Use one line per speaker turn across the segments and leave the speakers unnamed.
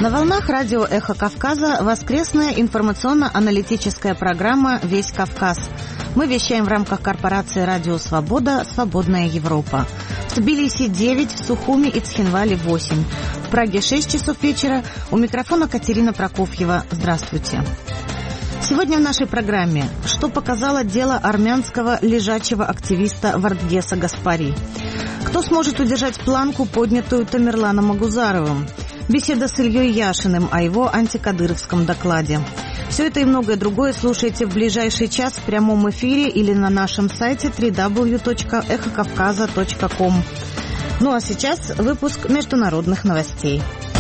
На волнах радио «Эхо Кавказа» воскресная информационно-аналитическая программа «Весь Кавказ». Мы вещаем в рамках корпорации «Радио Свобода. Свободная Европа». В Тбилиси 9, в Сухуми и Цхинвале 8. В Праге 6 часов вечера. У микрофона Катерина Прокофьева. Здравствуйте. Сегодня в нашей программе: что показало дело армянского лежачего активиста Вардгеса Гаспари? Кто сможет удержать планку, поднятую Тамерланом Агузаровым? Беседа с Ильей Яшиным о его антикадыровском докладе. Все это и многое другое слушайте в ближайший час в прямом эфире или на нашем сайте www.эхокавказа.ком. Ну а сейчас выпуск международных новостей.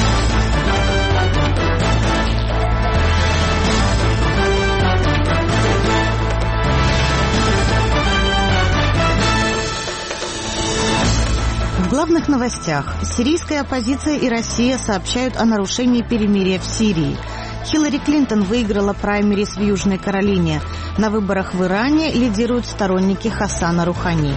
В главных новостях. Сирийская оппозиция и Россия сообщают о нарушении перемирия в Сирии. Хиллари Клинтон выиграла праймерис в Южной Каролине. На выборах в Иране лидируют сторонники Хасана Рухани.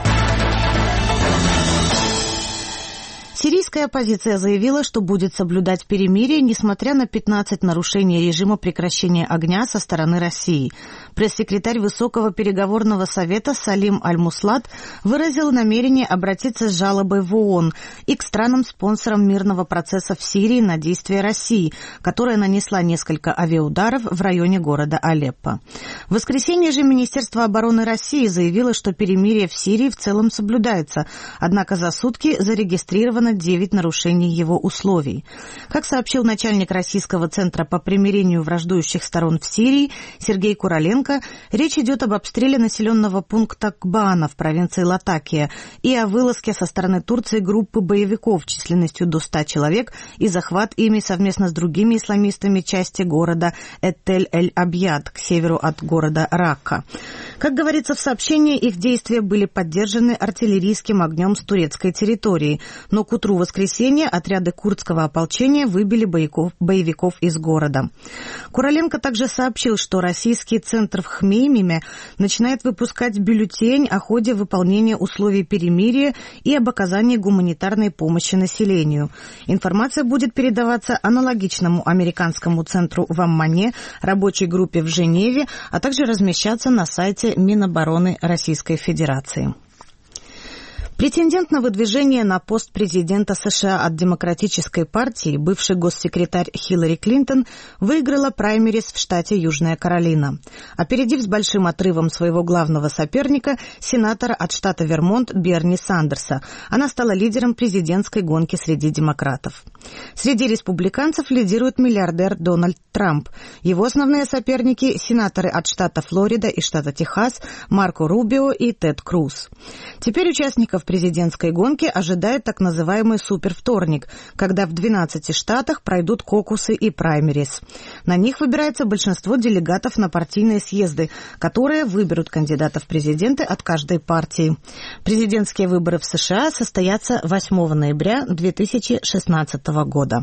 Сирийская оппозиция заявила, что будет соблюдать перемирие, несмотря на 15 нарушений режима прекращения огня со стороны России. Пресс-секретарь Высокого переговорного совета Салим Аль-Муслад выразил намерение обратиться с жалобой в ООН и к странам-спонсорам мирного процесса в Сирии на действия России, которая нанесла несколько авиаударов в районе города Алеппо. В воскресенье же Министерство обороны России заявило, что перемирие в Сирии в целом соблюдается, однако за сутки зарегистрировано 9 нарушений его условий. Как сообщил начальник Российского центра по примирению враждующих сторон в Сирии Сергей Куроленко, речь идет об обстреле населенного пункта Кбана в провинции Латакия и о вылазке со стороны Турции группы боевиков численностью до 100 человек и захват ими совместно с другими исламистами части города Эттель-эль-Абьяд к северу от города Ракка. Как говорится в сообщении, их действия были поддержаны артиллерийским огнем с турецкой территории, но к утру воскресенья отряды курдского ополчения выбили боевиков из города. Куроленко также сообщил, что российский центр в Хмеймиме начинает выпускать бюллетень о ходе выполнения условий перемирия и об оказании гуманитарной помощи населению. Информация будет передаваться аналогичному американскому центру в Аммане, рабочей группе в Женеве, а также размещаться на сайте Минобороны Российской Федерации. Претендент на выдвижение на пост президента США от Демократической партии, бывший госсекретарь Хиллари Клинтон, выиграла праймерис в штате Южная Каролина, опередив с большим отрывом своего главного соперника, сенатора от штата Вермонт Берни Сандерса. Она стала лидером президентской гонки среди демократов. Среди республиканцев лидирует миллиардер Дональд Трамп. Его основные соперники – сенаторы от штата Флорида и штата Техас Марко Рубио и Тед Круз. Теперь участников президентской гонки ожидает так называемый супервторник, когда в 12 штатах пройдут кокусы и праймерис. На них выбирается большинство делегатов на партийные съезды, которые выберут кандидатов в президенты от каждой партии. Президентские выборы в США состоятся 8 ноября 2016 года.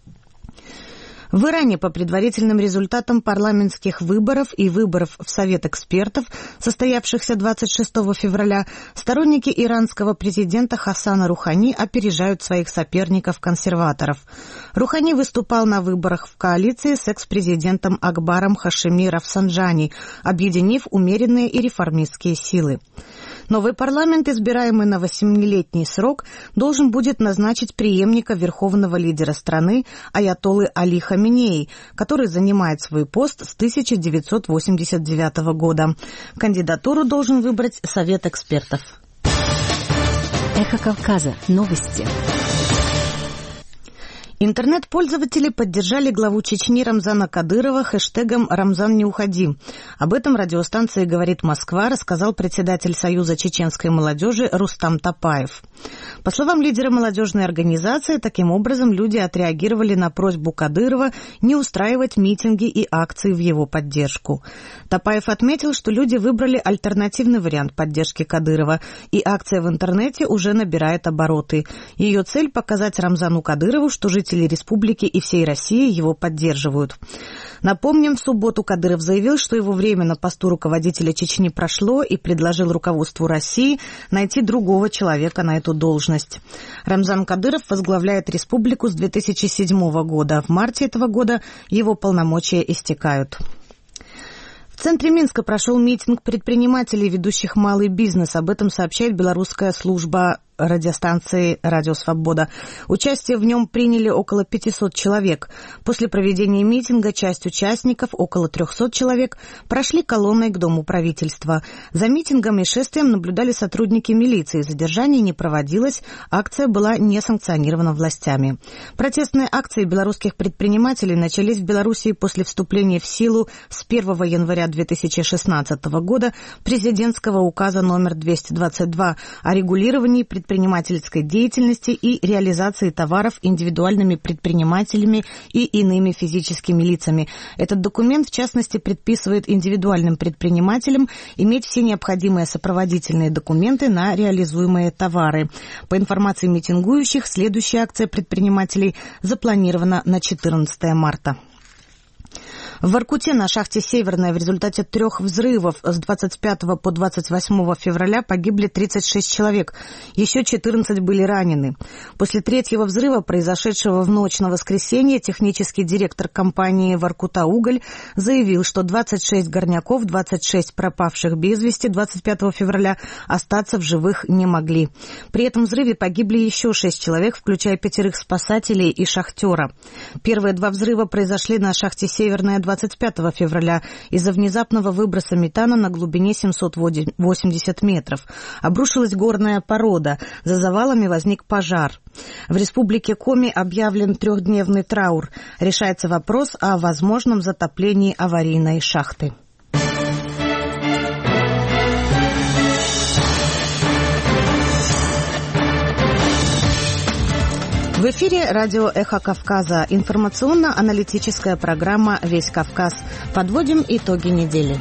В Иране по предварительным результатам парламентских выборов и выборов в Совет экспертов, состоявшихся 26 февраля, сторонники иранского президента Хасана Рухани опережают своих соперников-консерваторов. Рухани выступал на выборах в коалиции с экс-президентом Акбаром Хашеми Рафсанджани, объединив умеренные и реформистские силы. Новый парламент, избираемый на 8-летний срок, должен будет назначить преемника верховного лидера страны аятоллы Али Хаминеи, который занимает свой пост с 1989 года. Кандидатуру должен выбрать Совет экспертов.
Эхо Кавказа. Новости.
Интернет-пользователи поддержали главу Чечни Рамзана Кадырова хэштегом «Рамзан, не уходи». Об этом радиостанции «Говорит Москва» рассказал председатель Союза чеченской молодежи Рустам Топаев. По словам лидера молодежной организации, таким образом люди отреагировали на просьбу Кадырова не устраивать митинги и акции в его поддержку. Топаев отметил, что люди выбрали альтернативный вариант поддержки Кадырова, и акция в интернете уже набирает обороты. Ее цель – показать Рамзану Кадырову, что жители жители республики и всей России его поддерживают. Напомним, в субботу Кадыров заявил, что его время на посту руководителя Чечни прошло и предложил руководству России найти другого человека на эту должность. Рамзан Кадыров возглавляет республику с 2007 года. В марте этого года его полномочия истекают. В центре Минска прошел митинг предпринимателей, ведущих малый бизнес. Об этом сообщает белорусская служба радиостанции «Радио Свобода». Участие в нем приняли около 500 человек. После проведения митинга часть участников, около 300 человек, прошли колонной к Дому правительства. За митингом и шествием наблюдали сотрудники милиции. Задержание не проводилось, акция была не санкционирована властями. Протестные акции белорусских предпринимателей начались в Белоруссии после вступления в силу с 1 января 2016 года президентского указа номер 222 о регулировании предпринимательской деятельности и реализации товаров индивидуальными предпринимателями и иными физическими лицами. Этот документ, в частности, предписывает индивидуальным предпринимателям иметь все необходимые сопроводительные документы на реализуемые товары. По информации митингующих, следующая акция предпринимателей запланирована на 14 марта. В Воркуте на шахте «Северная» в результате 3 взрывов с 25 по 28 февраля погибли 36 человек. Еще 14 были ранены. После 3-го взрыва, произошедшего в ночь на воскресенье, технический директор компании «Воркута Уголь» заявил, что 26 горняков, 26 пропавших без вести 25 февраля остаться в живых не могли. При этом взрыве погибли еще 6 человек, включая 5 спасателей и шахтера. Первые 2 взрыва произошли на шахте «Северная» 25 февраля из-за внезапного выброса метана на глубине 780 метров. Обрушилась горная порода. За завалами возник пожар. В республике Коми объявлен 3-дневный траур. Решается вопрос о возможном затоплении аварийной шахты. В эфире радио «Эхо Кавказа». Информационно-аналитическая программа «Весь Кавказ». Подводим итоги недели.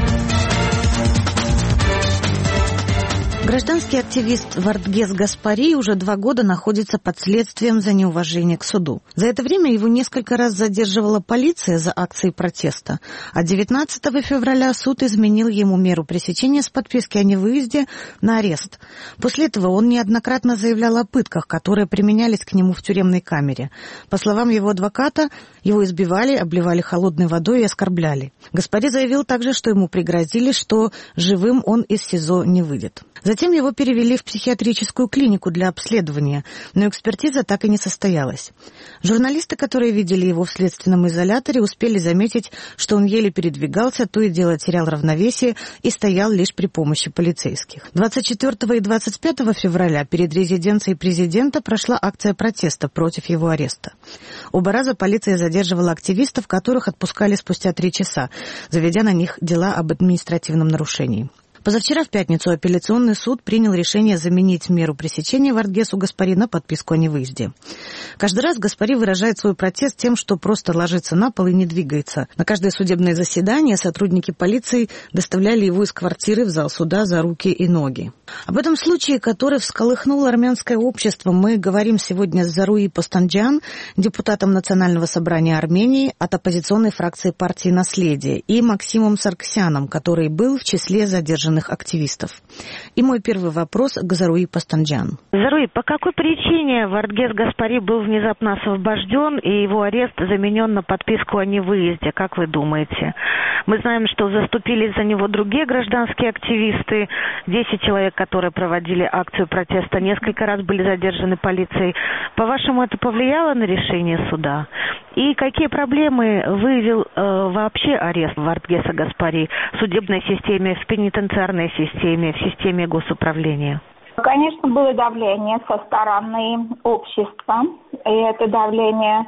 Гражданский активист Вардгес Гаспари уже 2 года находится под следствием за неуважение к суду. За это время его несколько раз задерживала полиция за акции протеста, а 19 февраля суд изменил ему меру пресечения с подписки о невыезде на арест. После этого он неоднократно заявлял о пытках, которые применялись к нему в тюремной камере. По словам его адвоката, его избивали, обливали холодной водой и оскорбляли. Гаспари заявил также, что ему пригрозили, что живым он из СИЗО не выйдет. Затем его перевели в психиатрическую клинику для обследования, но экспертиза так и не состоялась. Журналисты, которые видели его в следственном изоляторе, успели заметить, что он еле передвигался, то и дело терял равновесие и стоял лишь при помощи полицейских. 24 и 25 февраля перед резиденцией президента прошла акция протеста против его ареста. Оба раза полиция задерживала активистов, которых отпускали спустя 3 часа, заведя на них дела об административном нарушении. Позавчера в пятницу апелляционный суд принял решение заменить меру пресечения Вардгесу Гаспари на подписку о невыезде. Каждый раз Гаспари выражает свой протест тем, что просто ложится на пол и не двигается. На каждое судебное заседание сотрудники полиции доставляли его из квартиры в зал суда за руки и ноги. Об этом случае, который всколыхнул армянское общество, мы говорим сегодня с Заруи Постанджан, депутатом Национального собрания Армении от оппозиционной фракции партии «Наследие», и Максимом Сарксяном, который был в числе задержанных активистов. И мой первый вопрос к Заруи Постанджан.
Заруи, по какой причине Вардгес Гаспари был внезапно освобожден и его арест заменен на подписку о невыезде, как вы думаете? Мы знаем, что заступились за него другие гражданские активисты, 10 человек, которые проводили акцию протеста, несколько раз были задержаны полицией. По-вашему, это повлияло на решение суда? И какие проблемы выявил вообще арест Вардгеса Гаспари в судебной системе, в пенитенциарной системе, в системе госуправления?
Конечно, было давление со стороны общества, и это давление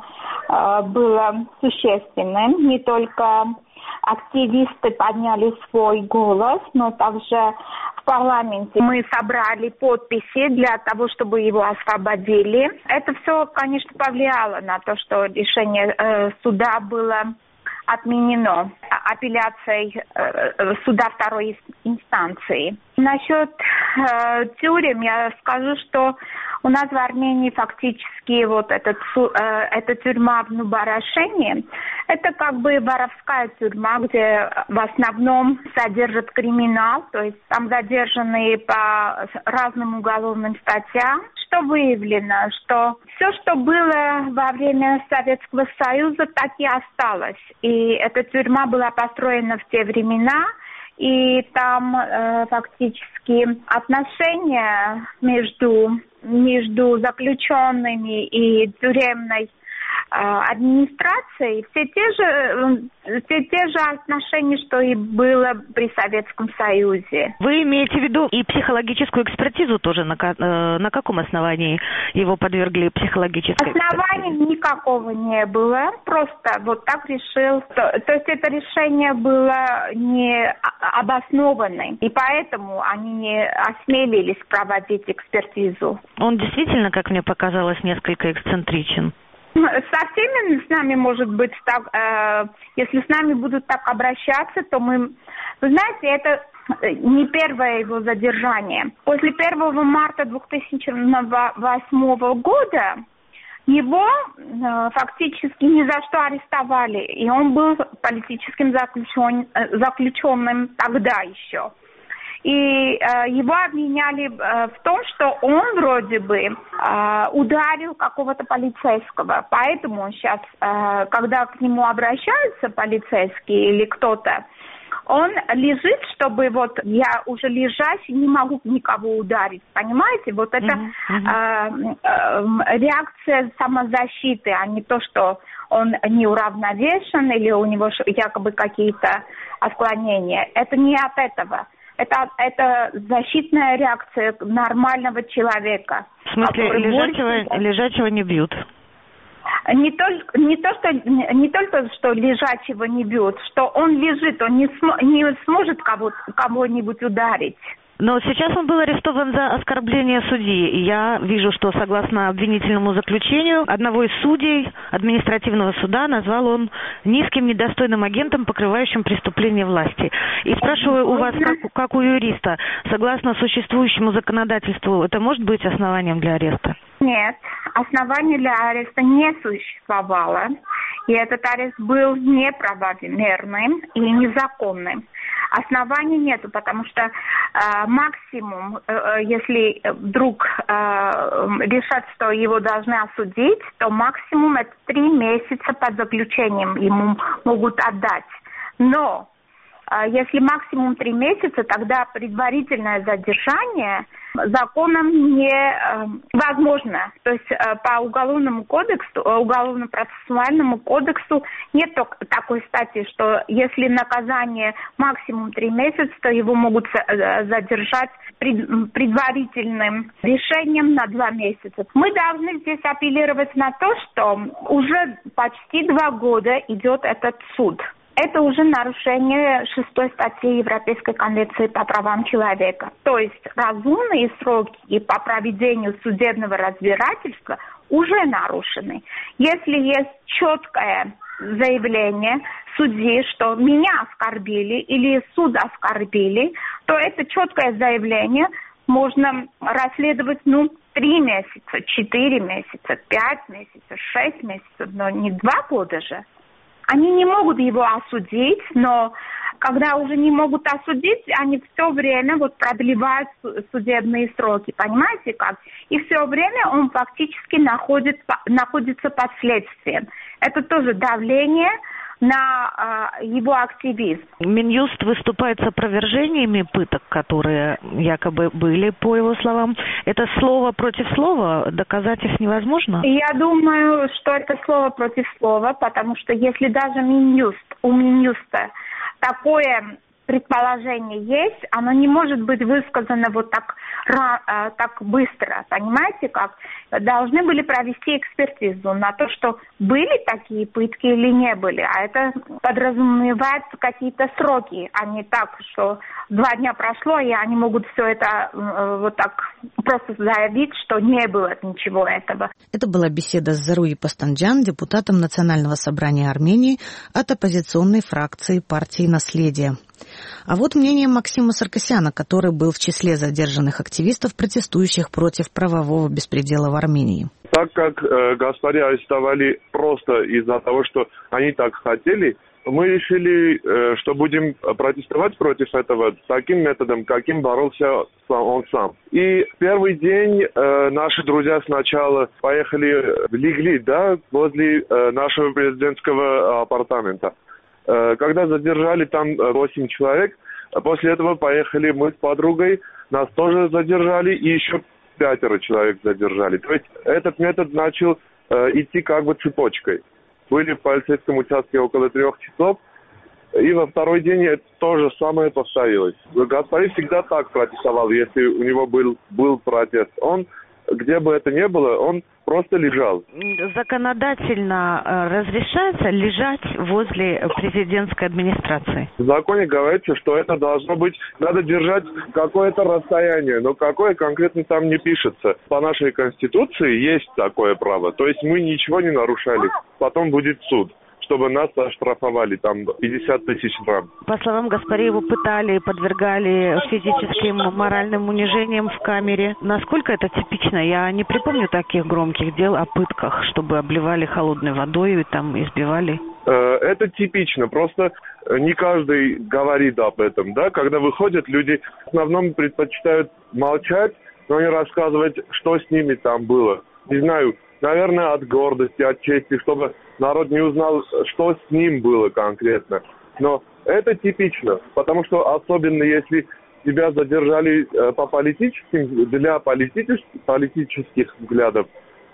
было существенным. Не только активисты подняли свой голос, но также в парламенте мы собрали подписи для того, чтобы его освободили. Это все, конечно, повлияло на то, что решение суда было отменено апелляцией суда второй инстанции. Насчет тюрем я скажу, что у нас в Армении фактически вот эта тюрьма в Нубарашене, это как бы воровская тюрьма, где в основном содержат криминал, то есть там задержанные по разным уголовным статьям. Что выявлено, что все, что было во время Советского Союза, так и осталось. И эта тюрьма была построена в те времена, и там фактически отношения между заключенными и тюремной администрацией все те же отношения, что и было при Советском Союзе.
Вы имеете в виду и психологическую экспертизу тоже? На каком основании его подвергли психологической экспертизе?
Оснований никакого не было. Просто вот так решил. То есть это решение было не обоснованным. И поэтому они не осмелились проводить экспертизу.
Он действительно, как мне показалось, несколько эксцентричен.
Со всеми с нами может быть так, если с нами будут так обращаться, то мы... Вы знаете, это не первое его задержание. После 1 марта 2008 года его фактически ни за что арестовали, и он был политическим заключенным тогда еще. И его обвиняли в том, что он вроде бы ударил какого-то полицейского. Поэтому он сейчас, когда к нему обращаются полицейские или кто-то, он лежит, чтобы вот я уже лежащий, не могу никого ударить. Понимаете? Вот это реакция самозащиты, а не то, что он неуравновешен или у него якобы какие-то отклонения. Это не от этого. Это защитная реакция нормального человека.
В смысле, лежачего не бьют?
Не только что лежачего не бьют, что он лежит, он не сможет кого-нибудь ударить.
Но сейчас он был арестован за оскорбление судьи, и я вижу, что согласно обвинительному заключению одного из судей административного суда назвал он низким недостойным агентом, покрывающим преступление власти. И спрашиваю у вас, как у юриста, согласно существующему законодательству, это может быть основанием для ареста?
Нет, основания для ареста не существовало, и этот арест был неправомерным и незаконным. Оснований нету, потому что максимум, если вдруг решат, что его должны осудить, то максимум это 3 месяца под заключением ему могут отдать. Но если максимум 3 месяца, тогда предварительное задержание законом невозможно. То есть по уголовному кодексу, уголовно-процессуальному кодексу нет такой статьи, что если наказание максимум 3 месяца, то его могут задержать предварительным решением на 2 месяца. Мы должны здесь апеллировать на то, что уже почти 2 года идет этот суд. Это уже нарушение 6 статьи Европейской конвенции по правам человека. То есть разумные сроки по проведению судебного разбирательства уже нарушены. Если есть четкое заявление судьи, что меня оскорбили или суд оскорбили, то это четкое заявление можно расследовать 3 месяца, 4 месяца, 5 месяцев, 6 месяцев, но не 2 года же. Они не могут его осудить, но когда уже не могут осудить, они все время продлевают судебные сроки. Понимаете как? И все время он фактически находится под следствием. Это тоже давление на его активизм.
Минюст выступает с опровержениями пыток, которые якобы были, по его словам. Это слово против слова? Доказать их невозможно?
Я думаю, что это слово против слова, потому что если даже у Минюста такое предположение есть, оно не может быть высказано так быстро. Понимаете как? Должны были провести экспертизу на то, что были такие пытки или не были. А это подразумевается какие-то сроки, а не так, что 2 дня прошло, и они могут все это просто заявить, что не было ничего этого.
Это была беседа с Заруи Пастанджан, депутатом Национального собрания Армении от оппозиционной фракции партии «Наследие». А вот мнение Максима Саркисяна, который был в числе задержанных активистов, протестующих против правового беспредела в Армении.
Так как Гаспари арестовали просто из-за того, что они так хотели, мы решили, что будем протестовать против этого таким методом, каким боролся он сам. И в первый день наши друзья сначала поехали легли, возле нашего президентского апартамента. Когда задержали там 8 человек, после этого поехали мы с подругой, нас тоже задержали, и еще 5 человек задержали. То есть этот метод начал идти как бы цепочкой. Были в полицейском участке около 3 часов, и во второй день то же самое повторилось. Гаспари всегда так протестовал, если у него был протест. Он, где бы это ни было, он просто лежал.
Законодательно разрешается лежать возле президентской администрации?
В законе говорится, что это должно быть, надо держать какое-то расстояние, но какое конкретно там не пишется. По нашей конституции есть такое право, то есть мы ничего не нарушали. Потом будет суд, чтобы нас оштрафовали, там 50 тысяч рублей.
По словам Гаспари, его пытали, подвергали физическим, моральным унижениям в камере. Насколько это типично? Я не припомню таких громких дел о пытках, чтобы обливали холодной водой и там избивали.
Это типично, просто не каждый говорит об этом, Когда выходят, люди в основном предпочитают молчать, но не рассказывать, что с ними там было. Не знаю, наверное, от гордости, от чести, чтобы народ не узнал, что с ним было конкретно. Но это типично, потому что особенно если тебя задержали по политическим, для политических взглядов,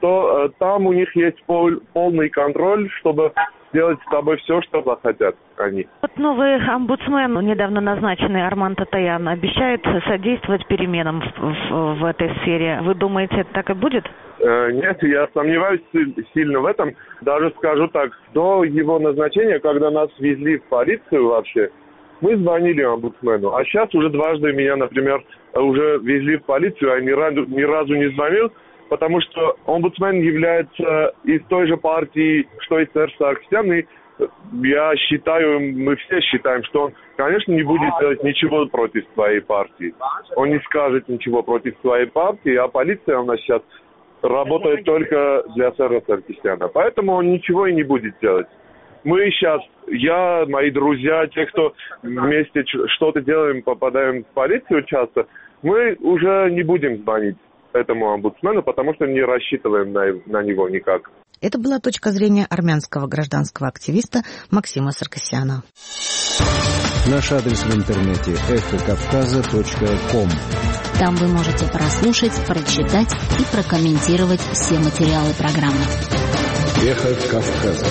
то там у них есть полный контроль, чтобы делать с тобой все, что захотят они.
Вот новый омбудсмен, недавно назначенный Арман Татаян, обещает содействовать переменам в этой сфере. Вы думаете, так и будет?
Нет, я сомневаюсь сильно в этом. Даже скажу так, до его назначения, когда нас везли в полицию вообще, мы звонили омбудсмену. А сейчас уже дважды меня, например, уже везли в полицию, а ни разу не звонил, потому что омбудсмен является из той же партии, что и Серж Саркисян, и я считаю, мы все считаем, что он, конечно, не будет делать ничего против своей партии. Он не скажет ничего против своей партии, а полиция у нас сейчас работает только для Сержа Саркисяна. Поэтому он ничего и не будет делать. Мы сейчас, я, мои друзья, те, кто вместе что-то делаем, попадаем в полицию часто, мы уже не будем звонить этому омбудсмену, потому что не рассчитываем на него никак.
Это была точка зрения армянского гражданского активиста Максима Саркисяна.
Наш адрес в интернете эхокавказа.ком.
Там вы можете прослушать, прочитать и прокомментировать все материалы программы.
Эхо Кавказа.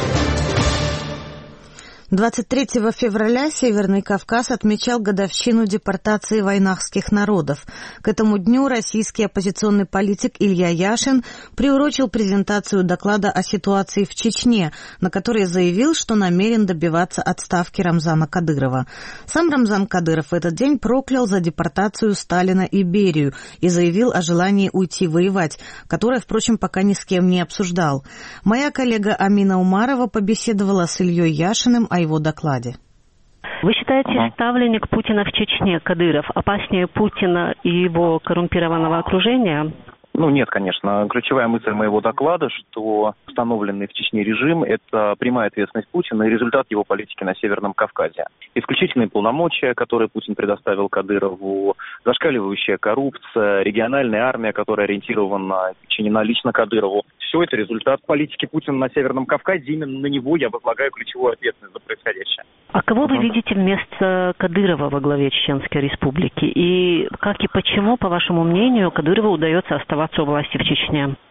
23 февраля Северный Кавказ отмечал годовщину депортации войнахских народов. К этому дню российский оппозиционный политик Илья Яшин приурочил презентацию доклада о ситуации в Чечне, на которой заявил, что намерен добиваться отставки Рамзана Кадырова. Сам Рамзан Кадыров в этот день проклял за депортацию Сталина и Берию и заявил о желании уйти воевать, которое, впрочем, пока ни с кем не обсуждал. Моя коллега Амина Умарова побеседовала с Ильей Яшиным о его докладе.
Вы считаете, ставленник Путина в Чечне, Кадыров, опаснее Путина и его коррумпированного окружения?
Нет, конечно. Ключевая мысль моего доклада, что установленный в Чечне режим – это прямая ответственность Путина и результат его политики на Северном Кавказе. Исключительные полномочия, которые Путин предоставил Кадырову, зашкаливающая коррупция, региональная армия, которая ориентирована, подчинена лично Кадырову. Все это результат политики Путина на Северном Кавказе. Именно на него я возлагаю ключевую ответственность за происходящее.
А кого вы видите вместо Кадырова во главе Чеченской Республики? И как и почему, по вашему мнению, Кадырову удается оставаться у власти в Чечне?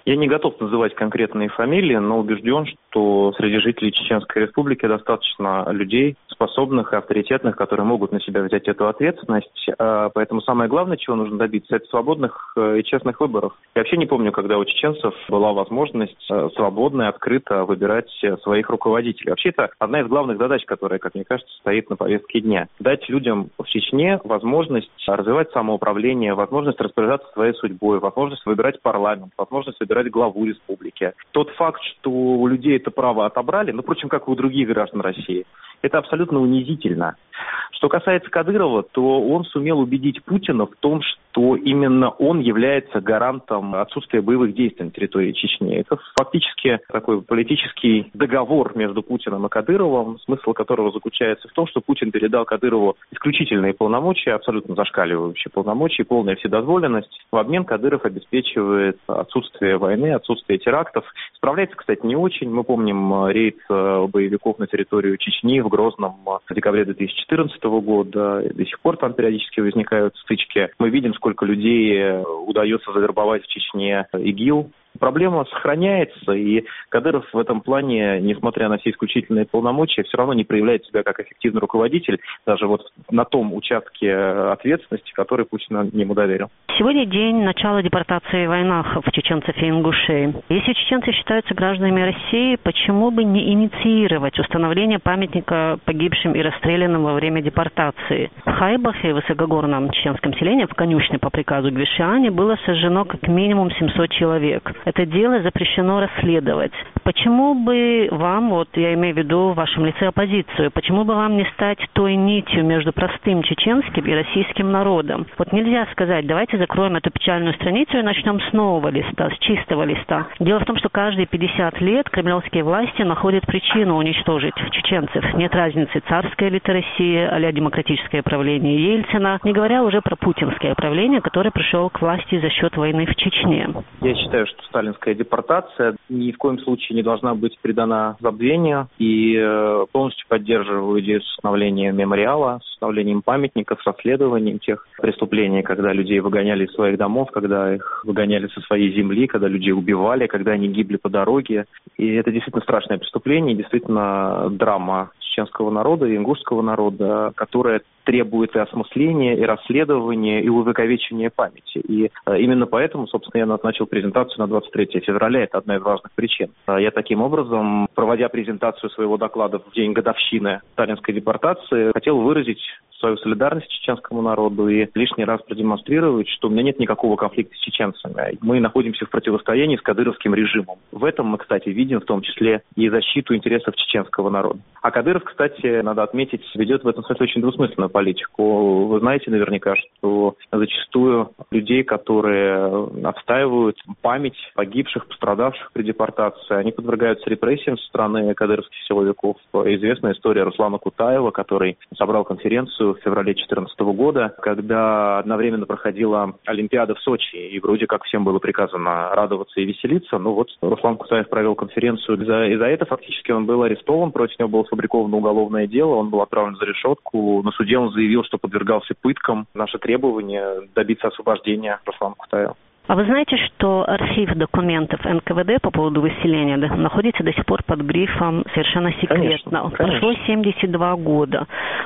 Я не готов называть конкретные фамилии, но убежден, что среди жителей Чеченской Республики достаточно людей, способных и авторитетных, которые могут на себя взять эту ответственность. Поэтому самое главное, чего нужно добиться, это свободных и честных выборов. Я вообще не помню, когда у чеченцев была возможность свободно и открыто выбирать своих руководителей. Вообще, это одна из главных задач, которая, как мне кажется, стоит на повестке дня. Дать людям в Чечне возможность развивать самоуправление, возможность распоряжаться своей судьбой, возможность выбирать парламент, возможность выбирать главу республики. Тот факт, что у людей это право отобрали, впрочем, как и у других граждан России, это абсолютно унизительно. Что касается Кадырова, то он сумел убедить Путина в том, что именно он является гарантом отсутствия боевых действий на территории Чечни. Это фактически такой политический договор между Путиным и Кадыровым, смысл которого заключается в том, что Путин передал Кадырову исключительные полномочия, абсолютно зашкаливающие полномочия, полная вседозволенность. В обмен Кадыров обеспечивает отсутствие войны, отсутствие терактов. Справляется, кстати, не очень. Мы помним рейд боевиков на территорию Чечни в Грозном в декабре 2014 года. До сих пор там периодически возникают стычки. Мы видим, сколько людей удается завербовать в Чечне ИГИЛ. Проблема сохраняется, и Кадыров в этом плане, несмотря на все исключительные полномочия, все равно не проявляет себя как эффективный руководитель, даже вот на том участке ответственности, который Путин ему доверил.
Сегодня день начала депортации войнахов чеченцев и ингушей. Если чеченцы считаются гражданами России, почему бы не инициировать установление памятника погибшим и расстрелянным во время депортации? В Хайбахе, высокогорном чеченском селении, в конюшне по приказу Гвишиани, было сожжено как минимум 700 человек. Это дело запрещено расследовать. Почему бы вам, я имею в виду в вашем лице оппозицию, почему бы вам не стать той нитью между простым чеченским и российским народом? Нельзя сказать, давайте закроем эту печальную страницу и начнем с нового листа, с чистого листа. Дело в том, что каждые 50 лет кремлевские власти находят причину уничтожить чеченцев. Нет разницы, царская элита России, а-ля демократическое правление Ельцина, не говоря уже про путинское правление, которое пришло к власти за счет войны в Чечне.
Я считаю, что сталинская депортация ни в коем случае не должна быть предана забвению, и полностью поддерживаю идею с установлением мемориала, с установлением памятников, с расследованием тех преступлений, когда людей выгоняли из своих домов, когда их выгоняли со своей земли, когда людей убивали, когда они гибли по дороге. И это действительно страшное преступление, действительно драма чеченского народа и ингушского народа, которая требует и осмысления, и расследования, и увековечения памяти. И именно поэтому, собственно, я назначил презентацию на 23 февраля. Это одна из важных причин. Я таким образом, проводя презентацию своего доклада в день годовщины сталинской депортации, хотел выразить свою солидарность чеченскому народу и лишний раз продемонстрировать, что у меня нет никакого конфликта с чеченцами. Мы находимся в противостоянии с кадыровским режимом. В этом мы, кстати, видим в том числе и защиту интересов чеченского народа. А Кадыров, кстати, надо отметить, ведет в этом смысле очень двусмысленную политику. Вы знаете наверняка, что зачастую людей, которые отстаивают память погибших, пострадавших при депортации, они подвергаются репрессиям со стороны кадыровских силовиков. Известная история Руслана Кутаева, который собрал конференцию в феврале 2014 года, когда одновременно проходила Олимпиада в Сочи, и вроде как всем было приказано радоваться и веселиться. Руслан Кутаев провел конференцию, и за это фактически он был арестован, против него было сфабриковано уголовное дело, он был отправлен за решетку. На суде он заявил, что подвергался пыткам. Наше требование добиться освобождения Руслана Кутаева.
А вы знаете, что архив документов НКВД по поводу выселения находится до сих пор под грифом «совершенно секретно».
Конечно.
Прошло 72 года.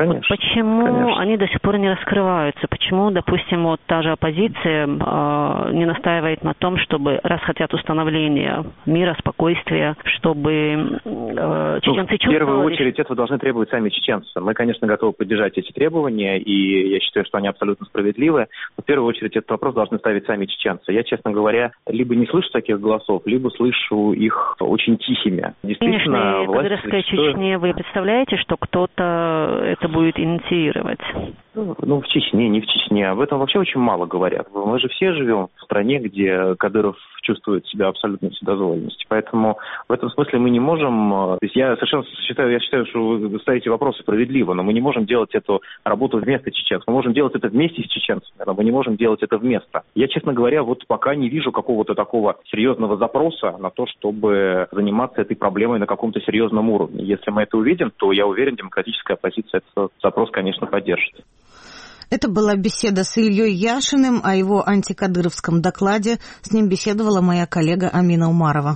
Почему они до сих пор не раскрываются? Почему, допустим, та же оппозиция не настаивает на том, чтобы, раз хотят установления мира, спокойствия, чтобы чеченцы чувствовали...
В первую очередь этого должны требовать сами чеченцы. Мы, конечно, готовы поддержать эти требования, и я считаю, что они абсолютно справедливы. Но в первую очередь этот вопрос должны ставить сами чеченцы. Я, честно говоря, либо не слышу таких голосов, либо слышу их очень тихими.
Действительно, в Кадыровской Чечне вы представляете, что кто-то это будет инициировать?
В Чечне, не в Чечне. Об этом вообще очень мало говорят. Мы же все живем в стране, где Кадыров чувствует себя абсолютно вседозволенностью. Поэтому в этом смысле мы не можем... То есть я считаю, что вы ставите вопросы справедливо, но мы не можем делать эту работу вместо чеченцев. Мы можем делать это вместе с чеченцами, но мы не можем делать это вместо. Я, честно говоря, пока не вижу какого-то такого серьезного запроса на то, чтобы заниматься этой проблемой на каком-то серьезном уровне. Если мы это увидим, то, я уверен, демократическая оппозиция этот запрос, конечно, поддержит.
Это была беседа с Ильей Яшиным о его антикадыровском докладе. С ним беседовала моя коллега Амина Умарова.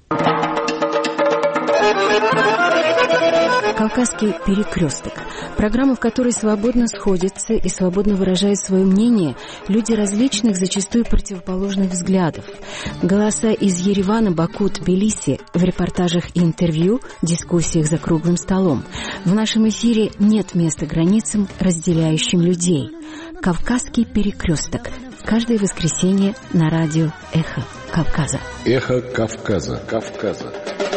«Кавказский перекресток». Программа, в которой свободно сходятся и свободно выражают свое мнение люди различных, зачастую противоположных взглядов. Голоса из Еревана, Баку, Тбилиси в репортажах и интервью, дискуссиях за круглым столом. В нашем эфире нет места границам, разделяющим людей. «Кавказский перекресток». Каждое воскресенье на радио «Эхо Кавказа».
«Эхо Кавказа». Кавказа.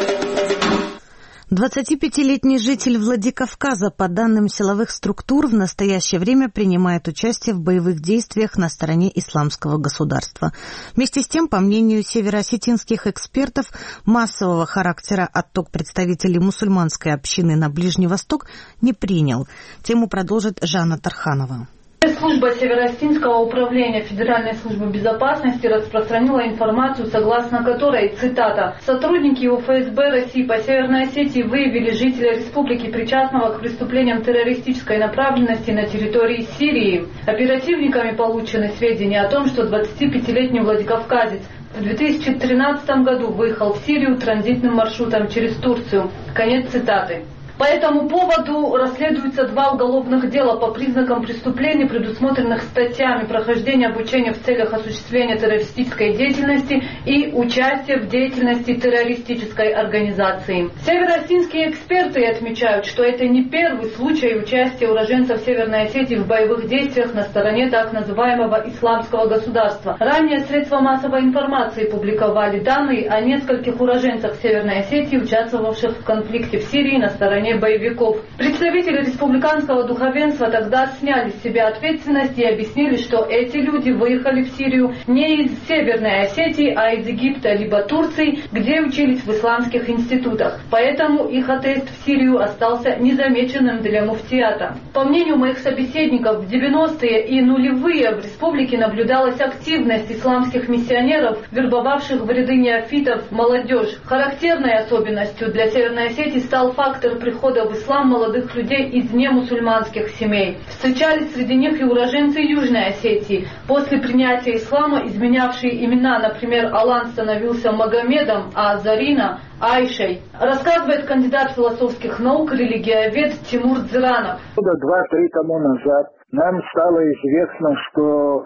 25-летний житель Владикавказа, по данным силовых структур, в настоящее время принимает участие в боевых действиях на стороне исламского государства. Вместе с тем, по мнению североосетинских экспертов, массового характера отток представителей мусульманской общины на Ближний Восток не принял. Тему продолжит Жанна Тарханова.
Служба Североосетинского управления Федеральной службы безопасности распространила информацию, согласно которой, цитата, «Сотрудники УФСБ России по Северной Осетии выявили жителя республики, причастного к преступлениям террористической направленности на территории Сирии. Оперативниками получены сведения о том, что 25-летний владикавказец в 2013 году выехал в Сирию транзитным маршрутом через Турцию». Конец цитаты. По этому поводу расследуются 2 уголовных дела по признакам преступлений, предусмотренных статьями прохождения обучения в целях осуществления террористической деятельности и участия в деятельности террористической организации. Североосетинские эксперты отмечают, что это не первый случай участия уроженцев Северной Осетии в боевых действиях на стороне так называемого исламского государства. Ранее средства массовой информации публиковали данные о нескольких уроженцах Северной Осетии, участвовавших в конфликте в Сирии на стороне боевиков. Представители республиканского духовенства тогда сняли с себя ответственность и объяснили, что эти люди выехали в Сирию не из Северной Осетии, а из Египта либо Турции, где учились в исламских институтах. Поэтому их отъезд в Сирию остался незамеченным для муфтията. По мнению моих собеседников, в 90-е и нулевые в республике наблюдалась активность исламских миссионеров, вербовавших в ряды неофитов молодежь. Характерной особенностью для Северной Осетии стал фактор прихода в ислам молодых людей из немусульманских семей. Встречались среди них и уроженцы Южной Осетии. После принятия ислама изменявшие имена, например, Алан становился Магомедом, а Зарина – Айшей. Рассказывает кандидат философских наук, религиовед Тимур Дзиранов.
2-3 тому назад нам стало известно, что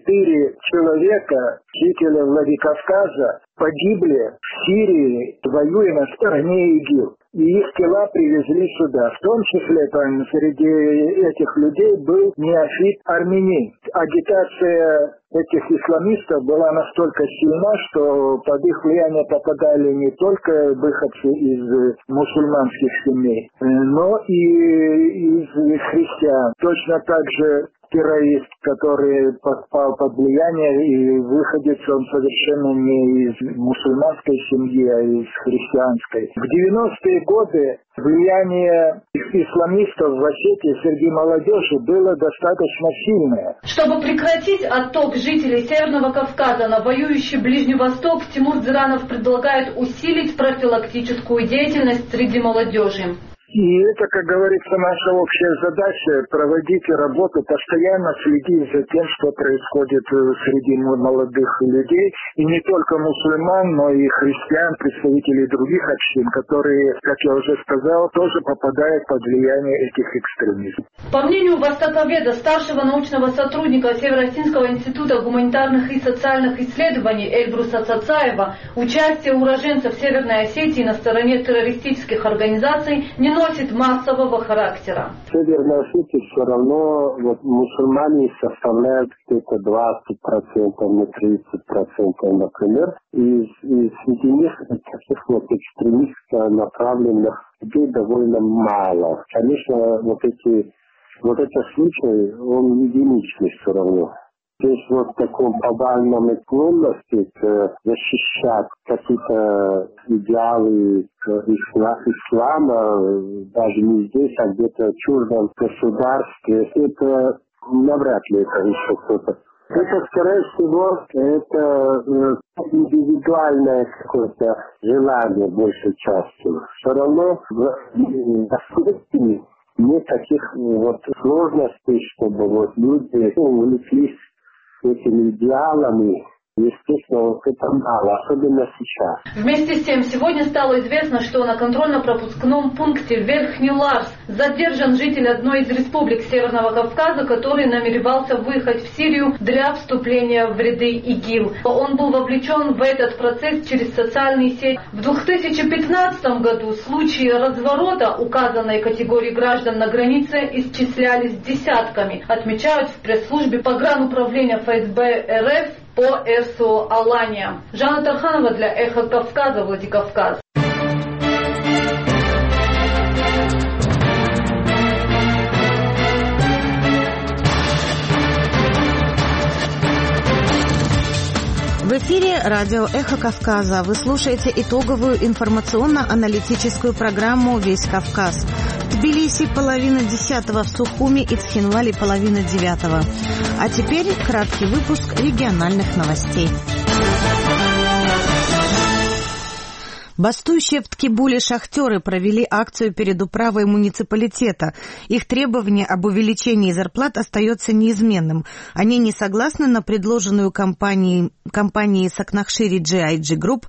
4 человека, жители Владикавказа, погибли в Сирии, воюя на стороне ИГИЛ. И их тела привезли сюда. В том числе там среди этих людей был неофит армянин. Агитация этих исламистов была настолько сильна, что под их влияние попадали не только выходцы из мусульманских семей, но и из христиан. Точно так же террорист, который попал под влияние, и выходец он совершенно не из мусульманской семьи, а из христианской. В 90-е годы влияние исламистов в Осетии среди молодежи было достаточно сильное.
Чтобы прекратить отток жителей Северного Кавказа на воюющий Ближний Восток, Тимур Дзиранов предлагает усилить профилактическую деятельность среди молодежи.
И это, как говорится, наша общая задача – проводить работу, постоянно следить за тем, что происходит среди молодых людей. И не только мусульман, но и христиан, представителей других общин, которые, как я уже сказал, тоже попадают под влияние этих экстремистов.
По мнению востоковеда, старшего научного сотрудника Североосетинского института гуманитарных и социальных исследований Эльбруса Цацаева, участие уроженцев Северной Осетии на стороне террористических организаций не носит массового характера.
В Северной Осетии все равно мусульмане составляют где-то 20%, не 30%, например. И среди них таких экстремистов направленных людей довольно мало. Конечно, этот случай, он единичный все равно. Здесь в таком повальном склонности защищать какие-то идеалы ислама, даже не здесь, а где-то в чуждом государстве, это навряд ли это еще кто-то. Это, скорее всего, это индивидуальное какое-то желание большей части. Все равно в нет таких вот сложностей, чтобы вот люди увлеклись этими идеалами. Естественно, вот это мало, особенно сейчас.
Вместе с тем, сегодня стало известно, что на контрольно-пропускном пункте Верхний Ларс задержан житель одной из республик Северного Кавказа, который намеревался выехать в Сирию для вступления в ряды ИГИЛ. Он был вовлечен в этот процесс через социальные сети. В 2015 году случаи разворота указанной категории граждан на границе исчислялись десятками, отмечают в пресс-службе погрануправления ФСБ РФ по РСО Алания. Жанна Тарханова для Эхо Кавказа, Владикавказ.
В эфире радио «Эхо Кавказа». Вы слушаете итоговую информационно-аналитическую программу «Весь Кавказ». В Тбилиси 9:30, в Сухуми и Цхинвале 8:30. А теперь краткий выпуск региональных новостей. Бастующие в Ткибуле шахтеры провели акцию перед управой муниципалитета. Их требование об увеличении зарплат остается неизменным. Они не согласны на предложенную компанией Сакнахшири GIG Group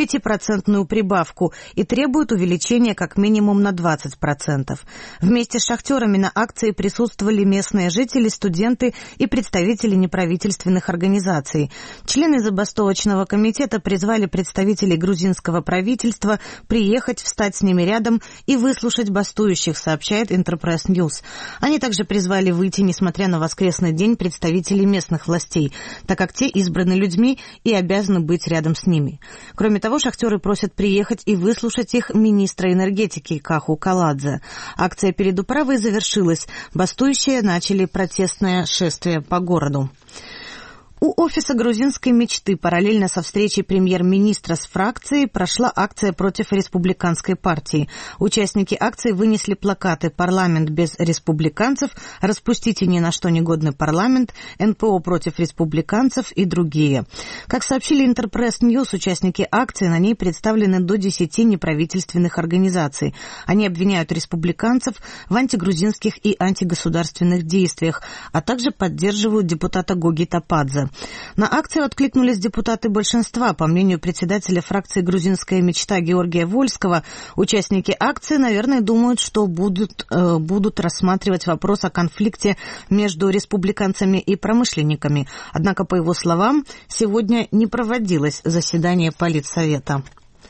5% прибавку и требуют увеличения как минимум на 20%. Вместе с шахтерами на акции присутствовали местные жители, студенты и представители неправительственных организаций. Члены забастовочного комитета призвали представителей грузинского правительства приехать, встать с ними рядом и выслушать бастующих, сообщает Интерпресс Ньюс. Они также призвали выйти, несмотря на воскресный день, представителей местных властей, так как те избраны людьми и обязаны быть рядом с ними. Кроме того, шахтеры просят приехать и выслушать их министра энергетики Каху Каладзе. Акция перед управой завершилась. Бастующие начали протестное шествие по городу. У офиса грузинской мечты параллельно со встречей премьер-министра с фракцией прошла акция против республиканской партии. Участники акции вынесли плакаты «Парламент без республиканцев», «Распустите ни на что негодный парламент», «НПО против республиканцев» и другие. Как сообщили Интерпресс Ньюс, участники акции, на ней представлены до 10 неправительственных организаций. Они обвиняют республиканцев в антигрузинских и антигосударственных действиях, а также поддерживают депутата Гоги Топадзе. На акцию откликнулись депутаты большинства. По мнению председателя фракции «Грузинская мечта» Георгия Вольского, участники акции, наверное, думают, что будут рассматривать вопрос о конфликте между республиканцами и промышленниками. Однако, по его словам, сегодня не проводилось заседание Политсовета.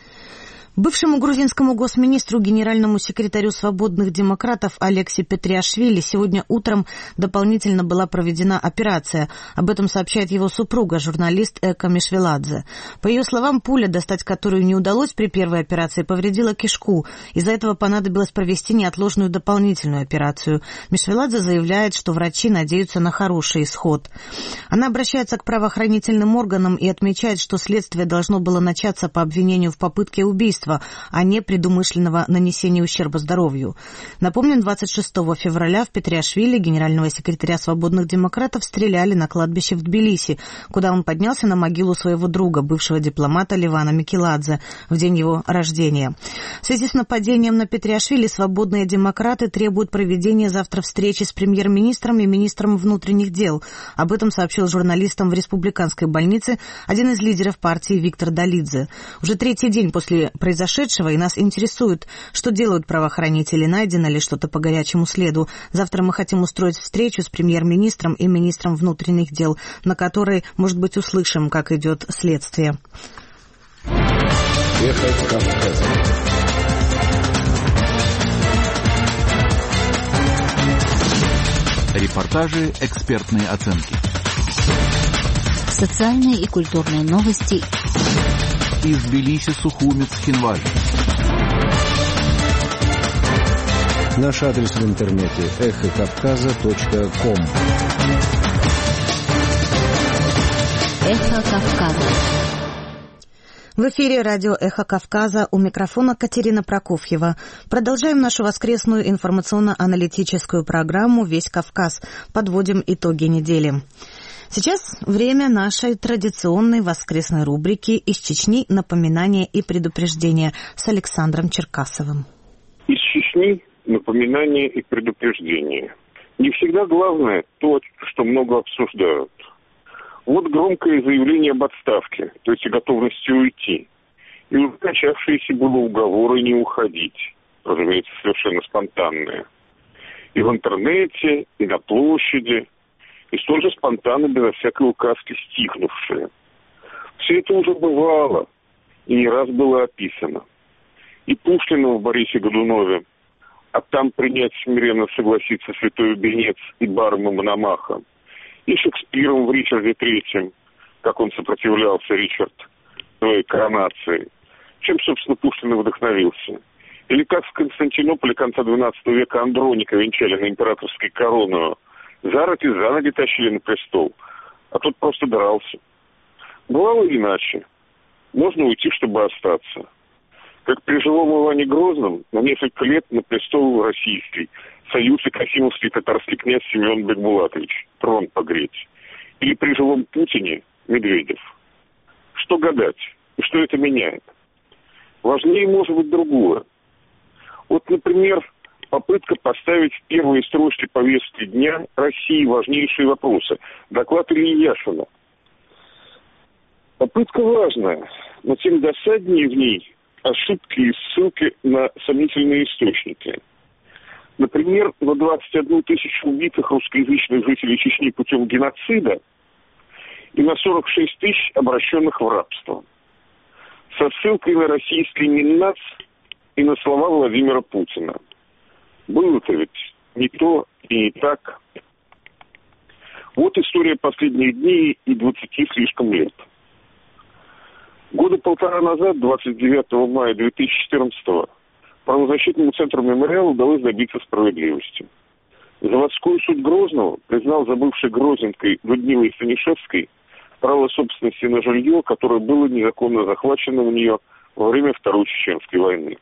Бывшему грузинскому госминистру, генеральному секретарю «Свободных демократов» Алекси Петриашвили сегодня утром дополнительно была проведена операция. Об этом сообщает его супруга, журналист Эка Мишвеладзе. По ее словам, пуля, достать которую не удалось при первой операции, повредила кишку. Из-за этого понадобилось провести неотложную дополнительную операцию. Мишвеладзе заявляет, что врачи надеются на хороший исход. Она обращается к правоохранительным органам и отмечает, что следствие должно было начаться по обвинению в попытке убийства, а не предумышленного нанесения ущерба здоровью. Напомним, 26 февраля в Петриашвили, генерального секретаря «Свободных демократов», стреляли на кладбище в Тбилиси, куда он поднялся на могилу своего друга, бывшего дипломата Левана Микеладзе, в день его рождения. В связи с нападением на Петриашвили «Свободные демократы» требуют проведения завтра встречи с премьер-министром и министром внутренних дел. Об этом сообщил журналистам в республиканской больнице один из лидеров партии Виктор Долидзе. Уже третий день после произошедшего, и нас интересует, что делают правоохранители, найдено ли что-то по горячему следу. Завтра мы хотим устроить встречу с премьер-министром и министром внутренних дел, на которой, может быть, услышим, как идет следствие.
Эхо Кавказа.
Репортажи, экспертные оценки.
Социальные и культурные новости.
Из Тбилиси, Сухуми, Цхинваль.
Наш адрес в интернете эхокавказа.ком.
Эхо Кавказа.
В эфире радио «Эхо Кавказа», у микрофона Катерина Прокофьева. Продолжаем нашу воскресную информационно-аналитическую программу «Весь Кавказ». Подводим итоги недели. Сейчас время нашей традиционной воскресной рубрики «Из Чечни. Напоминания и предупреждения» с Александром Черкасовым.
Из Чечни напоминание и предупреждение. Не всегда главное то, что много обсуждают. Вот громкое заявление об отставке, то есть о готовности уйти. И уже начавшиеся было уговоры не уходить, разумеется, совершенно спонтанные. И в интернете, и на площади, и столь же спонтанно, безо всякой указки, стихнувшие. Все это уже бывало, и не раз было описано. И Пушкину в Борисе Годунове, а там принять смиренно согласиться святой Бенец и баром и Мономаха, и Шекспиром в Ричарде III, как он сопротивлялся, Ричард, своей коронации, чем, собственно, Пушкин и вдохновился. Или как в Константинополе конца XII века Андроника венчали на императорской корону, за руки, за ноги тащили на престол, а тот просто дрался. Бывало иначе. Можно уйти, чтобы остаться. Как при живом Иване Грозном на несколько лет на престол российский союз и Касимовский татарский князь Семен Бекбулатович, трон погреть. Или при живом Путине Медведев. Что гадать? И что это меняет? Важнее может быть другое. Вот, например, попытка поставить в первые строчки повестки дня России важнейшие вопросы. Доклад Ильи Яшина. Попытка важная, но тем досаднее в ней ошибки и ссылки на сомнительные источники. Например, на 21 тысячу убитых русскоязычных жителей Чечни путем геноцида и на 46 тысяч обращенных в рабство. Со ссылкой на российский Миннац и на слова Владимира Путина. Было-то ведь не то и не так. Вот история последних дней и 20 слишком лет. Года полтора назад, 29 мая 2014-го, правозащитному центру «Мемориал» удалось добиться справедливости. Заводской суд Грозного признал за бывшей Грозненкой Людмилой Станишевской право собственности на жилье, которое было незаконно захвачено у нее во время Второй Чеченской войны.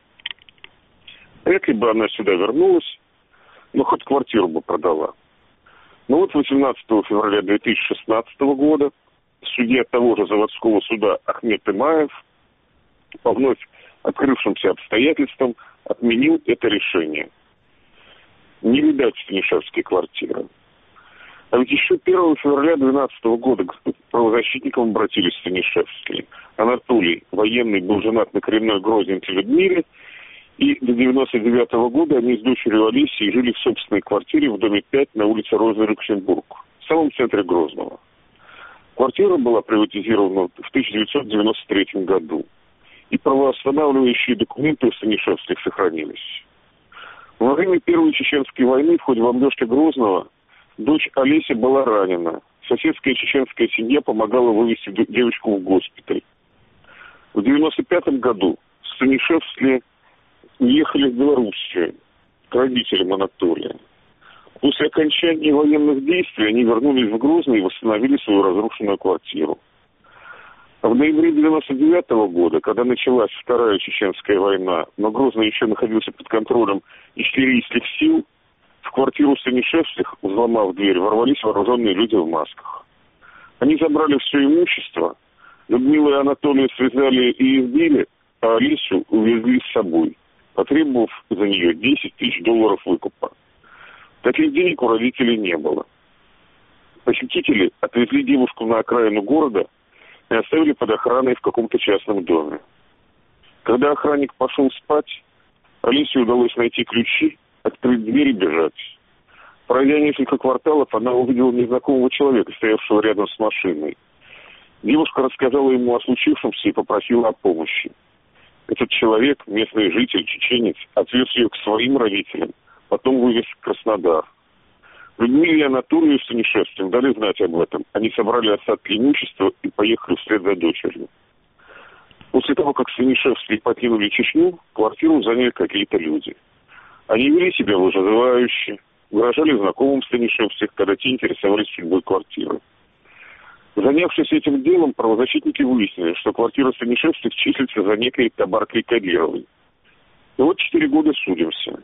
Вряд ли бы она сюда вернулась, но хоть квартиру бы продала. Но вот 18 февраля 2016 года судья того же заводского суда Ахмед Имаев по вновь открывшимся обстоятельствам отменил это решение. Не видать Станишевской квартиры. А ведь еще 1 февраля 2012 года к правозащитникам обратились Станишевские. Анатолий, военный, был женат на коренной Грозненке Людмиле, и до 1999 года они с дочерью Олесей жили в собственной квартире в доме 5 на улице Розы Люксембург, в самом центре Грозного. Квартира была приватизирована в 1993 году, и правоостанавливающие документы у Станишевских сохранились. Во время Первой Чеченской войны в ходе бомбежки Грозного дочь Олеся была ранена. Соседская чеченская семья помогала вывести девочку в госпиталь. В 1995 году Станишевские уехали в Белоруссию к родителям Анатолия. После окончания военных действий они вернулись в Грозный и восстановили свою разрушенную квартиру. А в ноябре 1999 года, когда началась Вторая Чеченская война, но Грозный еще находился под контролем ичкерийских сил, в квартиру Станишевских, взломав дверь, ворвались вооруженные люди в масках. Они забрали все имущество, Людмилу и Анатолия связали и избили, а Олесю увезли с собой, потребовав за нее $10 тысяч выкупа. Таких денег у родителей не было. Похитители отвезли девушку на окраину города и оставили под охраной в каком-то частном доме. Когда охранник пошел спать, Олесе удалось найти ключи, открыть дверь и бежать. Пройдя несколько кварталов, она увидела незнакомого человека, стоявшего рядом с машиной. Девушка рассказала ему о случившемся и попросила о помощи. Этот человек, местный житель, чеченец, отвез ее к своим родителям, потом вывез в Краснодар. Людмиле и Анатолию Станишевским дали знать об этом. Они собрали остатки имущества и поехали вслед за дочерью. После того, как Станишевские покинули Чечню, квартиру заняли какие-то люди. Они вели себя вызывающе, угрожали знакомым Станишевских, когда те интересовались судьбой квартиры. Занявшись этим делом, правозащитники выяснили, что квартира Станишевских числится за некой Табаркой Кадировой. И вот 4 года судимся.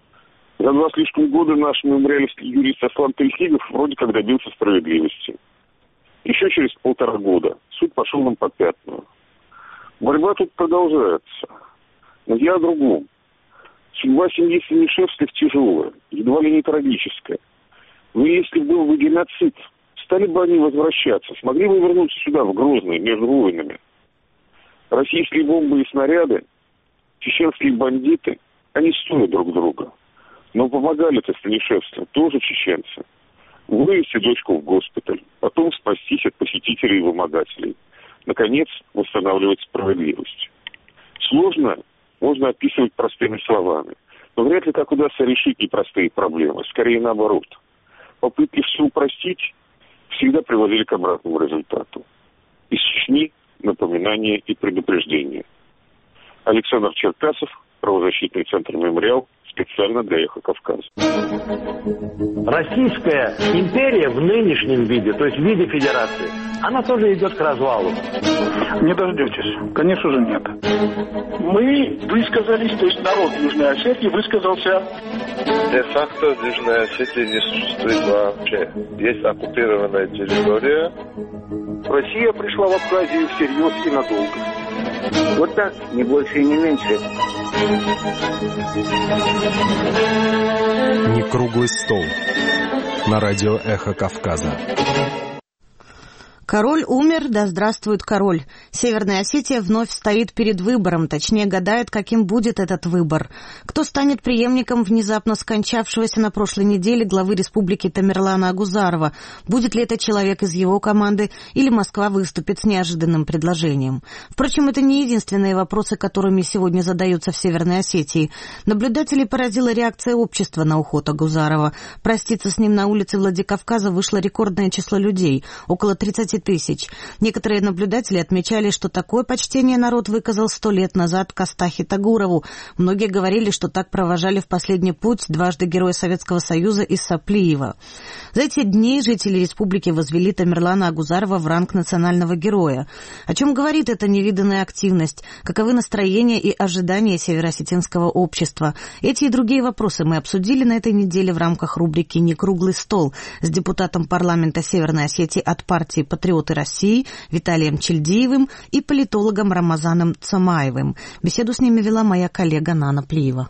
За 2 слишком года наш мемориалистский юрист Аслан Тельхигов вроде как добился справедливости. Еще через 1,5 года суд пошел нам по пятну. Борьба тут продолжается. Но я о другом. Судьба семьи Станишевских тяжелая, едва ли не трагическая. Но если был бы геноцид, стали бы они возвращаться, смогли бы вернуться сюда, в Грозный, между войнами. Российские бомбы и снаряды, чеченские бандиты, они стоят друг друга. Но помогали-то Станишевским тоже чеченцы. Вывести дочку в госпиталь, потом спастись от посетителей и вымогателей. Наконец, восстанавливать справедливость. Сложно можно описывать простыми словами. Но вряд ли так удастся решить непростые проблемы. Скорее наоборот. Попытки все упростить всегда приводили к обратному результату. Из Чечни напоминание и предупреждение. Александр Черкасов, правозащитный центр «Мемориал», специально для «Эхо Кавказа».
Российская империя в нынешнем виде, то есть в виде федерации, она тоже идет к развалу.
Не дождетесь. Конечно же, нет. Мы высказались, то есть народ Южной Осетии высказался.
Де-факто в Южной Осетии не существует вообще. Есть оккупированная территория.
Россия пришла в Абхазию всерьез и надолго.
Вот так, не больше и не меньше.
Не круглый стол. На радио «Эхо Кавказа».
Король умер, да здравствует король. Северная Осетия вновь стоит перед выбором, точнее гадает, каким будет этот выбор. Кто станет преемником внезапно скончавшегося на прошлой неделе главы республики Тамерлана Агузарова? Будет ли это человек из его команды или Москва выступит с неожиданным предложением? Впрочем, это не единственные вопросы, которыми сегодня задаются в Северной Осетии. Наблюдателей поразила реакция общества на уход Агузарова. Проститься с ним на улице Владикавказа вышло рекордное число людей – около 30 тысяч. Некоторые наблюдатели отмечали, что такое почтение народ выказал 100 лет назад к Астахе Тагурову. Многие говорили, что так провожали в последний путь дважды Героя Советского Союза Иса Плиева. За эти дни жители республики возвели Тамерлана Агузарова в ранг национального героя. О чем говорит эта невиданная активность? Каковы настроения и ожидания североосетинского общества? Эти и другие вопросы мы обсудили на этой неделе в рамках рубрики «Не круглый стол» с депутатом парламента Северной Осетии от партии «Патриоты России» Виталием Чельдиевым и политологом Рамазаном Цамаевым. Беседу с ними вела моя коллега Нана Плиева.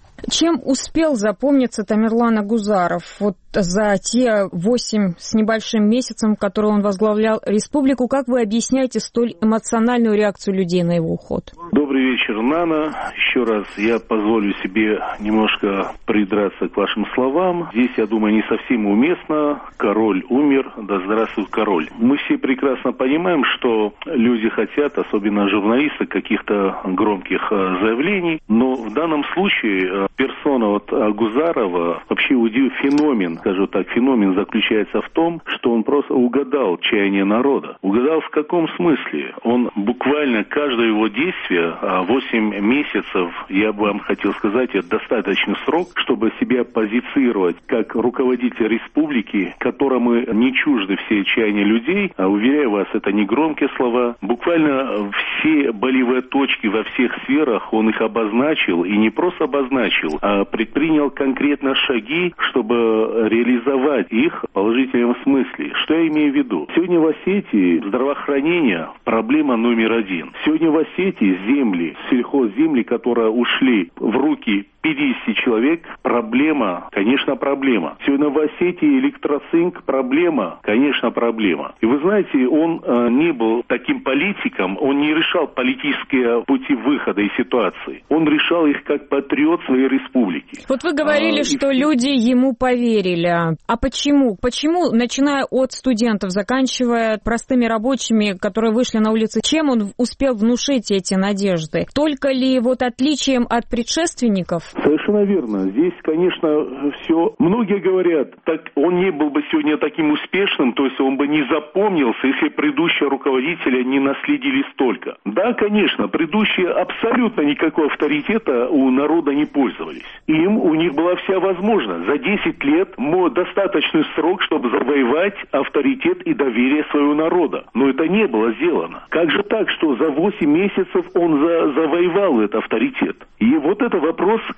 Чем успел запомниться Тамерлан Агузаров вот за те 8 с небольшим месяцем, которые он возглавлял республику? Как вы объясняете столь эмоциональную реакцию людей на его уход?
Добрый вечер, Нана. Еще раз я позволю себе немножко придраться к вашим словам. Здесь, я думаю, не совсем уместно. Король умер, да здравствует король. Мы все прекрасно понимаем, что люди хотят, особенно журналисты, каких-то громких заявлений, но в данном случае персона вот Агузарова вообще удивил феномен, скажу так, феномен заключается в том, что он просто угадал чаяние народа. Угадал в каком смысле? Он буквально каждое его действие, 8 месяцев, я бы вам хотел сказать, это достаточный срок, чтобы себя позиционировать как руководитель республики, которому не чужды все чаяния людей, а уверяю вас, это не громкие слова. Буквально все болевые точки во всех сферах он их обозначил, и не просто обозначил, а предпринял конкретно шаги, чтобы реализовать их в положительном смысле. Что я имею в виду? Сегодня в Осетии здравоохранение – проблема номер один. Сегодня в Осетии земли, сельхозземли, которые ушли в руки 50 человек, проблема, конечно, проблема. Сегодня в Осетии электроцинк, проблема, конечно, проблема. И вы знаете, он не был таким политиком, он не решал политические пути выхода из ситуации. Он решал их как патриот своей республики.
Вот вы говорили, что люди ему поверили. А почему? Почему, начиная от студентов, заканчивая простыми рабочими, которые вышли на улицы, чем он успел внушить эти надежды? Только ли вот отличием от предшественников?
Совершенно верно. Здесь, конечно, все. Многие говорят, так он не был бы сегодня таким успешным, то есть он бы не запомнился, если предыдущие руководители не наследили столько. Да, конечно, предыдущие абсолютно никакого авторитета у народа не пользовались. У них была вся возможность. За 10 лет достаточный срок, чтобы завоевать авторитет и доверие своего народа. Но это не было сделано. Как же так, что за 8 месяцев он завоевал этот авторитет? И вот это вопрос к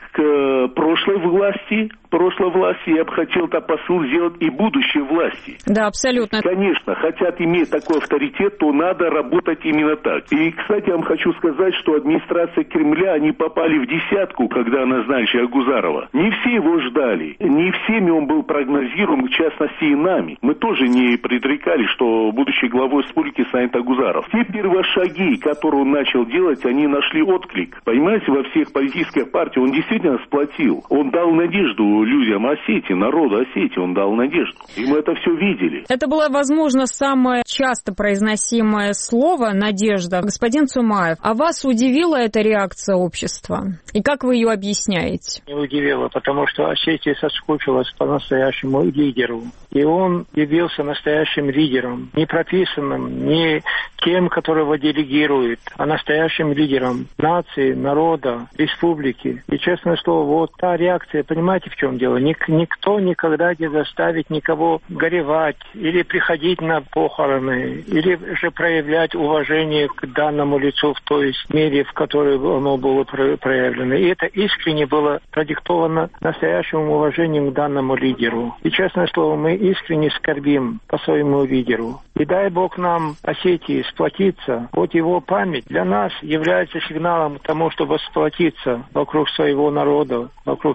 прошлой власти, я бы хотел этот посыл сделать и будущей власти.
Да, абсолютно.
Конечно, хотят иметь такой авторитет, то надо работать именно так. И, кстати, я вам хочу сказать, что администрация Кремля, они попали в десятку, когда назначили Агузарова. Не все его ждали, не всеми он был прогнозируем, в частности и нами. Мы тоже не предрекали, что будущей главой республики станет Агузаров. Те первые шаги, которые он начал делать, они нашли отклик. Понимаете, во всех политических партиях он действительно сплотил. Он дал надежду людям Осетии, народу Осетии, он дал надежду. И мы это все видели.
Это было, возможно, самое часто произносимое слово «надежда». Господин Цумаев, а вас удивила эта реакция общества? И как вы ее объясняете?
Не удивило, потому что Осетия соскучилась по настоящему лидеру. И он явился настоящим лидером. Не прописанным, не тем, которого делегирует, а настоящим лидером нации, народа, республики. И, честное слово, вот та реакция, понимаете, в чем дело? Никто никогда не заставит никого горевать или приходить на похороны, или же проявлять уважение к данному лицу в той мере, в которой оно было проявлено. И это искренне было продиктовано настоящим уважением к данному лидеру. И, честное слово, мы искренне скорбим по своему лидеру. И дай Бог нам, Осетии, сплотиться. Вот его память для нас является сигналом к тому, чтобы сплотиться вокруг своего народа,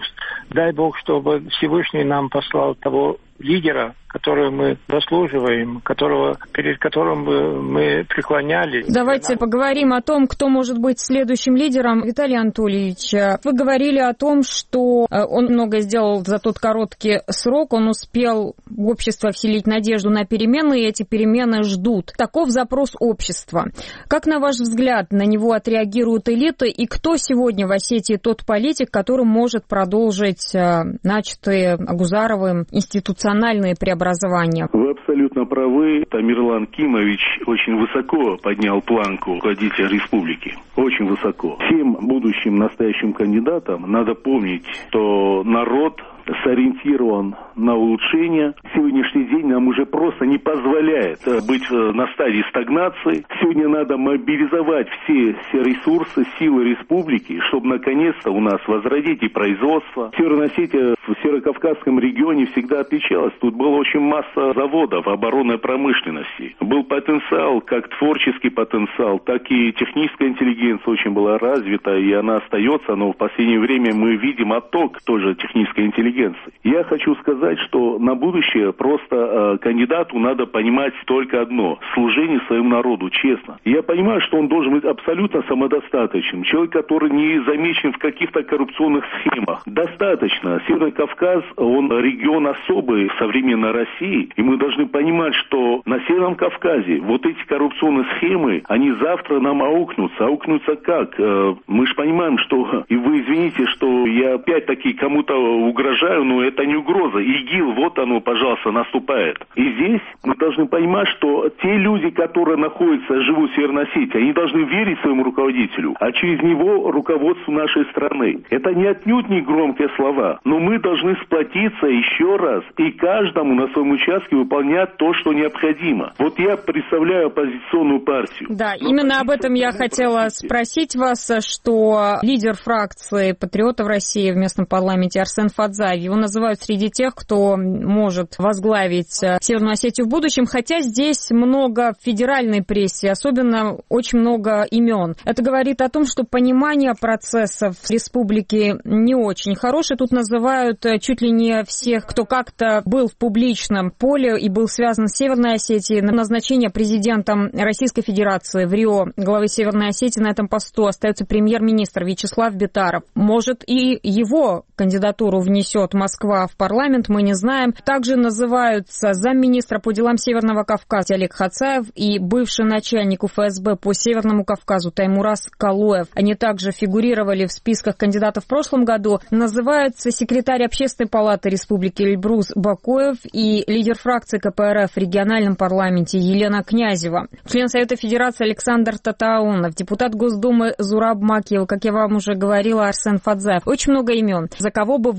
Дай Бог, чтобы Всевышний нам послал того лидера, которого мы заслуживаем, перед которым мы преклонялись.
Давайте поговорим о том, кто может быть следующим лидером. Виталий Анатольевич, вы говорили о том, что он многое сделал за тот короткий срок, он успел в общество вселить надежду на перемены, и эти перемены ждут. Таков запрос общества. Как, на ваш взгляд, на него отреагируют элиты, и кто сегодня в Осетии тот политик, который может продолжить начатые Агузаровым институциональные преобразования?
Вы абсолютно правы. Тамерлан Кимович очень высоко поднял планку руководителя республики. Очень высоко. Всем будущим настоящим кандидатам надо помнить, что народ сориентирован на улучшение. Сегодняшний день нам уже просто не позволяет быть на стадии стагнации. Сегодня надо мобилизовать все ресурсы, силы республики, чтобы наконец-то у нас возродить и производство. Северная Осетия в Северокавказском регионе всегда отличалась. Тут была очень масса заводов оборонной промышленности. Был потенциал, как творческий потенциал, так и техническая интеллигенция очень была развита, и она остается, но в последнее время мы видим отток тоже технической интеллигенции. Я хочу сказать, что на будущее просто кандидату надо понимать только одно – служение своему народу, честно. Я понимаю, что он должен быть абсолютно самодостаточным. Человек, который не замечен в каких-то коррупционных схемах. Достаточно. Северный Кавказ, он регион особый в современной России, и мы должны понимать, что на Северном Кавказе вот эти коррупционные схемы, они завтра нам аукнутся. Аукнутся как? Мы же понимаем, что, и вы извините, что я опять-таки кому-то угрожаю, но это не угроза. ИГИЛ, вот оно, пожалуйста, наступает. И здесь мы должны понимать, что те люди, которые находятся, живут в Северной Осетии, они должны верить своему руководителю, а через него руководству нашей страны. Это не отнюдь не громкие слова, но мы должны сплотиться еще раз и каждому на своем участке выполнять то, что необходимо. Вот я представляю оппозиционную партию.
Да, именно об этом я хотела спросить вас, что лидер фракции «Патриотов России» в местном парламенте Арсен Фадзаев, его называют среди тех, кто может возглавить Северную Осетию в будущем, хотя здесь много в федеральной прессе, особенно очень много имен. Это говорит о том, что понимание процессов в республике не очень хорошее. Тут называют чуть ли не всех, кто как-то был в публичном поле и был связан с Северной Осетией. На назначение президентом Российской Федерации в Рио главы Северной Осетии на этом посту остается премьер-министр Вячеслав Битаров. Может, и его кандидатуру внесет Москва в парламент, мы не знаем. Также называются замминистра по делам Северного Кавказа Олег Хацаев и бывший начальник ФСБ по Северному Кавказу Таймураз Калуев. Они также фигурировали в списках кандидатов в прошлом году. Называются секретарь Общественной палаты Республики Эльбрус Бакоев и лидер фракции КПРФ в региональном парламенте Елена Князева. Член Совета Федерации Александр Татаунов, депутат Госдумы Зураб Макиев, как я вам уже говорила, Арсен Фадзаев. Очень много имен. За кого бы вы проголосовали?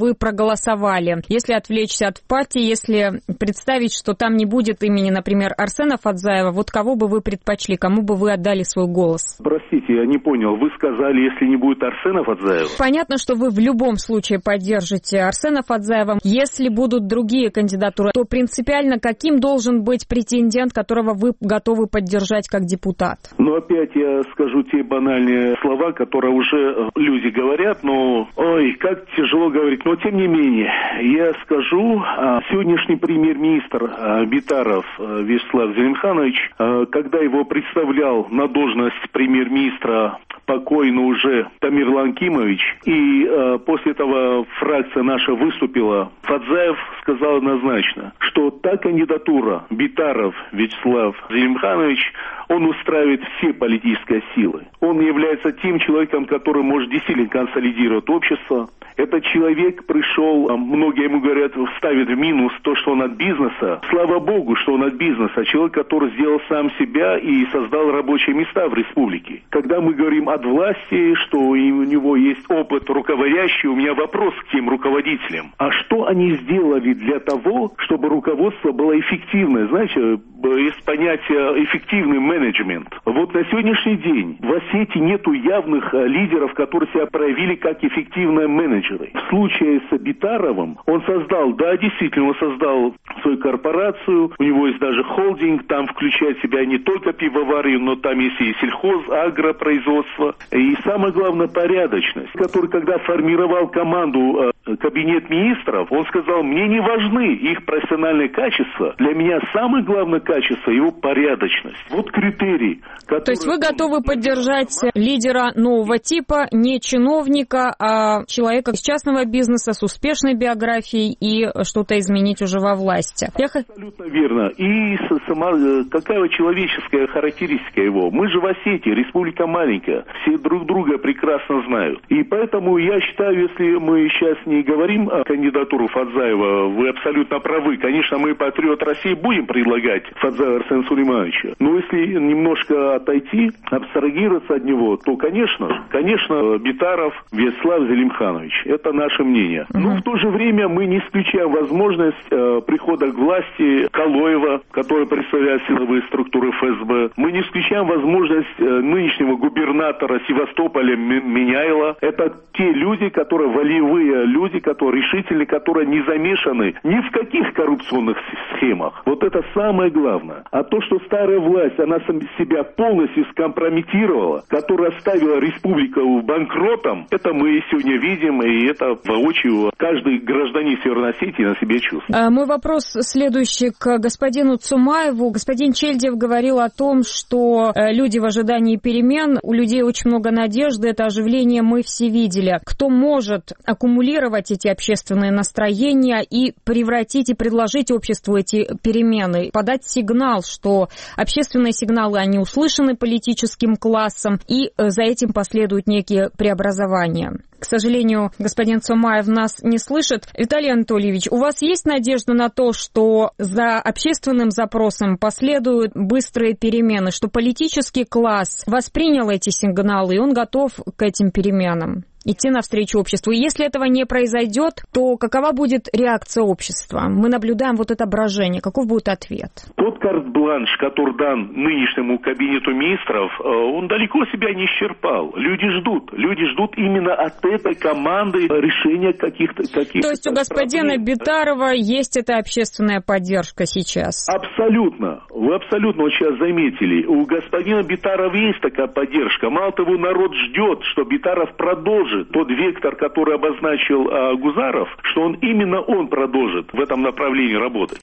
голосовали. Если отвлечься от партии, если представить, что там не будет имени, например, Арсена Фадзаева, вот кого бы вы предпочли, кому бы вы отдали свой голос?
Простите, я не понял. Вы сказали, если не будет Арсена Фадзаева?
Понятно, что вы в любом случае поддержите Арсена Фадзаева. Если будут другие кандидатуры, то принципиально каким должен быть претендент, которого вы готовы поддержать как депутат?
Ну, опять я скажу те банальные слова, которые уже люди говорят, но, ой, как тяжело говорить. Но, тем не менее, я скажу, сегодняшний премьер-министр Битаров Вячеслав Зелимханович, когда его представлял на должность премьер-министра покойный уже Тамерлан Кимович, и после этого фракция наша выступила, Фадзаев сказал однозначно, что та кандидатура Битаров Вячеслав Зелимханович, он устраивает все политические силы. Он является тем человеком, который может действительно консолидировать общество. Этот человек пришел, многие ему говорят, ставит в минус то, что он от бизнеса. Слава богу, что он от бизнеса. Человек, который сделал сам себя и создал рабочие места в республике. Когда мы говорим от власти, что у него есть опыт руководящий, у меня вопрос к тем руководителям. А что они сделали для того, чтобы руководство было эффективное? Знаете, есть понятие эффективный менеджмент. Вот на сегодняшний день в Осетии нету явных лидеров, которые себя проявили как эффективные менеджеры. В случае с Битаровым он создал, да, действительно, он создал свою корпорацию, у него есть даже холдинг, там включает в себя не только пивоварию, но там есть и сельхоз, агропроизводство. И самое главное, порядочность, который, когда формировал команду кабинет министров, он сказал, мне не важны их профессиональные качества, для меня самое главное качество его порядочность. Вот критерий.
То есть вы готовы поддержать лидера нового типа, не чиновника, а человека из частного бизнеса с успешной биографией и что-то изменить уже во власти.
Абсолютно верно. И сама какая человеческая характеристика его. Мы же в Осетии, республика маленькая, все друг друга прекрасно знают. И поэтому я считаю, если мы сейчас не говорим о кандидатуру Фадзаева, вы абсолютно правы. Конечно, мы, патриот России, будем предлагать Фадзаева Арсена Сулеймановича. Но если немножко отойти, абстрагироваться от него, то, конечно, Битаров Вячеслав Зелимханович. Это наше мнение. Но в то же время мы не исключаем возможность прихода к власти Калоева, который представляет силовые структуры ФСБ. Мы не исключаем возможность нынешнего губернатора Севастополя Меняйла. Это те люди, которые волевые люди, которые решительны, которые не замешаны ни в каких коррупционных схемах. Вот это самое главное. А то, что старая власть, она себя полностью скомпрометировала, которая оставила республику банкротом, это мы сегодня видим, и это воочию каждый гражданин Северной Осетии на себе чувствует.
Мой вопрос следующий к господину Цумаеву. Господин Чельдев говорил о том, что люди в ожидании перемен, у людей очень много надежды, это оживление мы все видели. Кто может аккумулировать эти общественные настроения и превратить и предложить обществу эти перемены, подать сигнал, что общественные сигналы, они услышаны политическим классом, и за этим последуют некие преобразования. К сожалению, господин Цумаев нас не слышит. Виталий Анатольевич, у вас есть надежда на то, что за общественным запросом последуют быстрые перемены, что политический класс воспринял эти сигналы, и он готов к этим переменам? Идти навстречу обществу. И если этого не произойдет, то какова будет реакция общества? Мы наблюдаем вот это брожение. Каков будет ответ?
Тот карт-бланш, который дан нынешнему кабинету министров, он далеко себя не исчерпал. Люди ждут именно от этой команды решения каких-то...
То есть у господина Битарова есть эта общественная поддержка сейчас?
Абсолютно. Вы абсолютно вот сейчас заметили. У господина Битарова есть такая поддержка. Мало того, народ ждет, что Битаров продолжит тот вектор, который обозначил Гузаров, что именно он продолжит в этом направлении работать.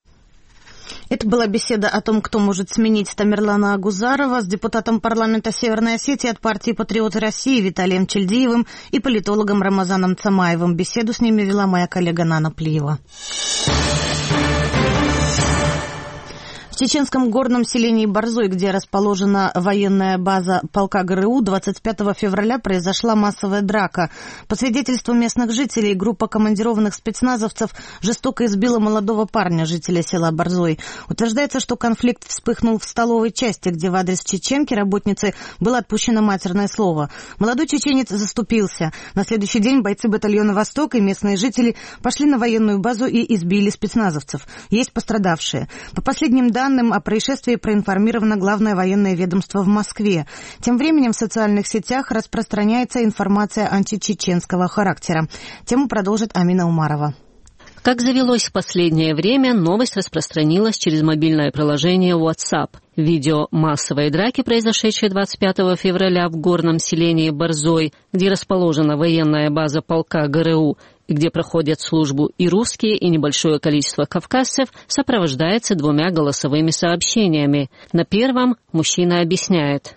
Это была беседа о том, кто может сменить Тамерлана Агузарова с депутатом парламента Северной Осетии от партии «Патриоты России» Виталием Чельдиевым и политологом Рамазаном Цумаевым. Беседу с ними вела моя коллега Нана Плиева. В чеченском горном селении Борзой, где расположена военная база полка ГРУ, 25 февраля произошла массовая драка. По свидетельству местных жителей, группа командированных спецназовцев жестоко избила молодого парня, жителя села Борзой. Утверждается, что конфликт вспыхнул в столовой части, где в адрес чеченки, работницы, было отпущено матерное слово. Молодой чеченец заступился. На следующий день бойцы батальона «Восток» и местные жители пошли на военную базу и избили спецназовцев. Есть пострадавшие. По последним данным, о происшествии проинформировано Главное военное ведомство в Москве. Тем временем в социальных сетях распространяется информация античеченского характера. Тему продолжит Амина Умарова.
Как завелось в последнее время, новость распространилась через мобильное приложение WhatsApp. Видео массовой драки, произошедшей 25 февраля в горном селении Борзой, где расположена военная база полка ГРУ, и где проходят службу и русские, и небольшое количество кавказцев, сопровождается двумя голосовыми сообщениями. На первом мужчина объясняет.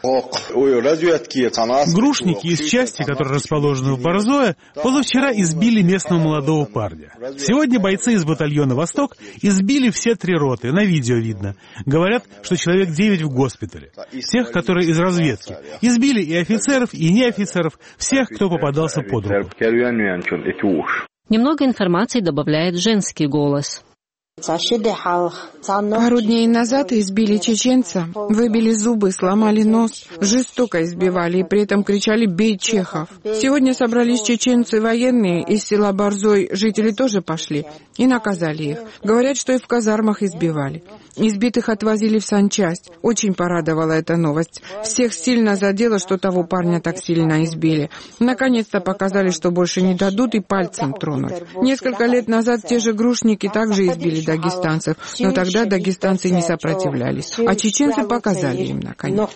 Грушники из части, которые расположены в Борзое, позавчера избили местного молодого парня. Сегодня бойцы из батальона «Восток» избили все 3 роты, на видео видно. Говорят, что человек 9 в госпитале. Тех, которые из разведки. Избили и офицеров, и неофицеров, всех, кто попадался под руку.
Немного информации добавляет женский голос.
Пару дней назад избили чеченца, выбили зубы, сломали нос, жестоко избивали и при этом кричали «Бей чехов». Сегодня собрались чеченцы военные из села Борзой, жители тоже пошли и наказали их. Говорят, что и в казармах избивали. Избитых отвозили в санчасть. Очень порадовала эта новость. Всех сильно задело, что того парня так сильно избили. Наконец-то показали, что больше не дадут и пальцем тронуть. Несколько лет назад те же грушники также избили дагестанцев, но тогда дагестанцы не сопротивлялись, а чеченцы показали им наконец.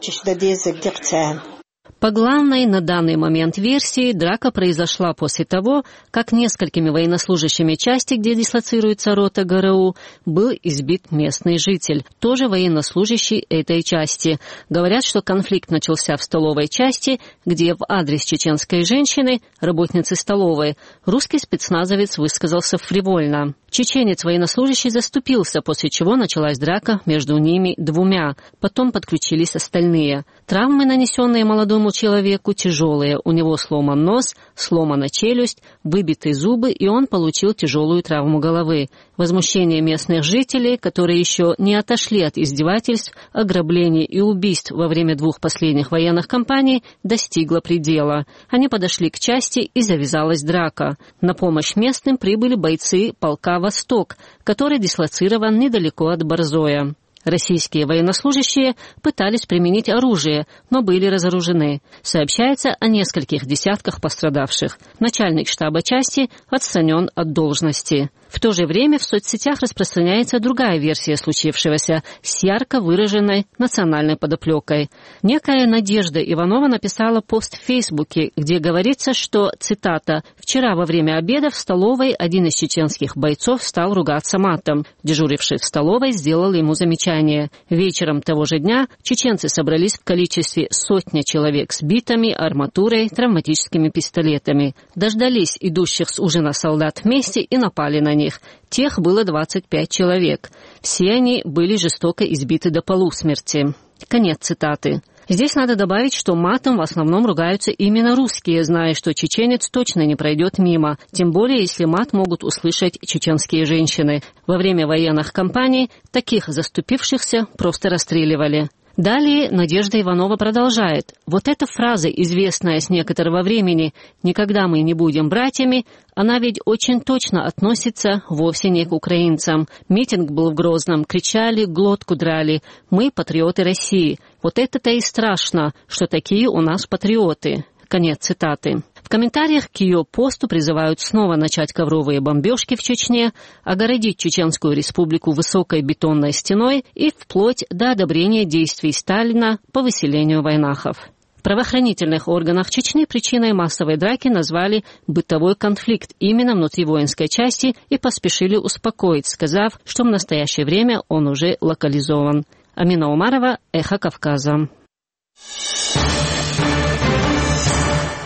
По главной на данный момент версии, драка произошла после того, как несколькими военнослужащими части, где дислоцируется рота ГРУ, был избит местный житель, тоже военнослужащий этой части. Говорят, что конфликт начался в столовой части, где в адрес чеченской женщины, работницы столовой, русский спецназовец высказался фривольно. Чеченец военнослужащий заступился, после чего началась драка между ними двумя. Потом подключились остальные. Травмы, нанесенные молодому человеку, тяжелые. У него сломан нос, сломана челюсть, выбиты зубы, и он получил тяжелую травму головы. Возмущение местных жителей, которые еще не отошли от издевательств, ограблений и убийств во время 2 последних военных кампаний, достигло предела. Они подошли к части, и завязалась драка. На помощь местным прибыли бойцы полка «Восток», который дислоцирован недалеко от Борзоя. Российские военнослужащие пытались применить оружие, но были разоружены. Сообщается о нескольких десятках пострадавших. Начальник штаба части отстранен от должности. В то же время в соцсетях распространяется другая версия случившегося с ярко выраженной национальной подоплекой. Некая Надежда Иванова написала пост в Фейсбуке, где говорится, что, цитата, «Вчера во время обеда в столовой один из чеченских бойцов стал ругаться матом. Дежуривший в столовой сделал ему замечание. Вечером того же дня чеченцы собрались в количестве 100 человек с битами, арматурой, травматическими пистолетами. Дождались идущих с ужина солдат вместе и напали на них. Тех было 25 человек. Все они были жестоко избиты до полусмерти». Конец цитаты. Здесь надо добавить, что матом в основном ругаются именно русские, зная, что чеченец точно не пройдет мимо, тем более если мат могут услышать чеченские женщины. Во время военных кампаний таких заступившихся просто расстреливали. Далее Надежда Иванова продолжает. Вот эта фраза, известная с некоторого времени «никогда мы не будем братьями», она ведь очень точно относится вовсе не к украинцам. Митинг был в Грозном, кричали, глотку драли. Мы патриоты России. Вот это-то и страшно, что такие у нас патриоты. Конец цитаты. В комментариях к ее посту призывают снова начать ковровые бомбежки в Чечне, огородить Чеченскую республику высокой бетонной стеной и вплоть до одобрения действий Сталина по выселению войнахов. В правоохранительных органах Чечни причиной массовой драки назвали бытовой конфликт именно внутри воинской части и поспешили успокоить, сказав, что в настоящее время он уже локализован. Амина Умарова, Эхо Кавказа.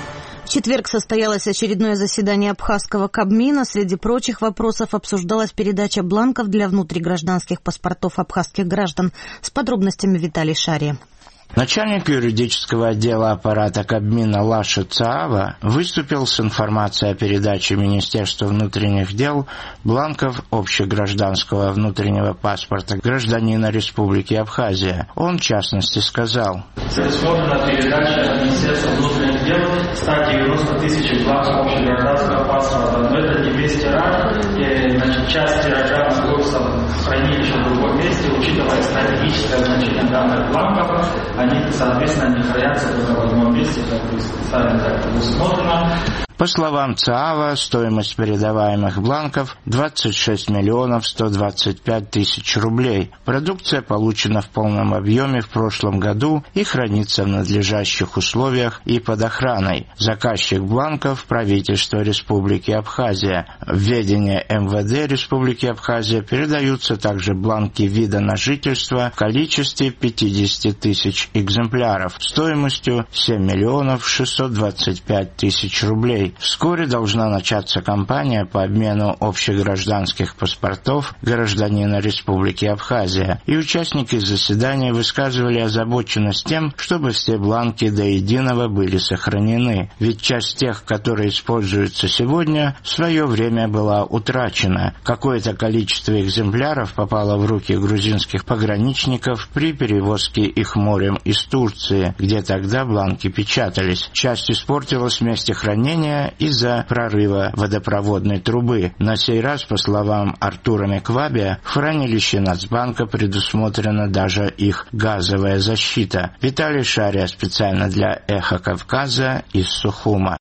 В четверг состоялось очередное заседание Абхазского Кабмина. Среди прочих вопросов обсуждалась передача бланков для внутригражданских паспортов абхазских граждан. С подробностями Виталий Шария.
Начальник юридического отдела аппарата Кабмина Лаша Цаава выступил с информацией о передаче Министерству внутренних дел бланков общегражданского внутреннего паспорта гражданина Республики Абхазия. Он, в частности, сказал:
«Предусмотрена передача Министерству внутренних дел 190 тысяч бланков общегражданского паспорта. Но это не 200 раз. Часть тиража находится в хранилище в другом месте, учитывая стратегическое значение данных бланков. Они, соответственно, не хранятся только в одном месте, как вы специально так предусмотрено».
По словам ЦААВа, стоимость передаваемых бланков 26 миллионов 125 тысяч рублей. Продукция получена в полном объеме в прошлом году и хранится в надлежащих условиях и под охраной. Заказчик бланков – правительство Республики Абхазия. В ведение МВД Республики Абхазия передаются также бланки вида на жительство в количестве 50 тысяч экземпляров стоимостью 7 миллионов 625 тысяч рублей. Вскоре должна начаться кампания по обмену общегражданских паспортов гражданина Республики Абхазия, и участники заседания высказывали озабоченность тем, чтобы все бланки до единого были сохранены, ведь часть тех, которые используются сегодня, в свое время была утрачена. Какое-то количество экземпляров попало в руки грузинских пограничников при перевозке их морем из Турции, где тогда бланки печатались. Часть испортилась в месте хранения из-за прорыва водопроводной трубы. На сей раз, по словам Артура Меквабия, в хранилище Нацбанка предусмотрена даже их газовая защита. Виталий Шария специально для «Эхо Кавказа» из Сухума.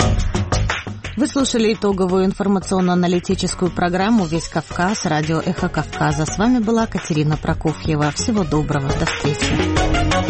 Вы слушали итоговую информационно-аналитическую программу «Весь Кавказ», радио «Эхо Кавказа». С вами была Катерина Прокофьева. Всего доброго, до встречи.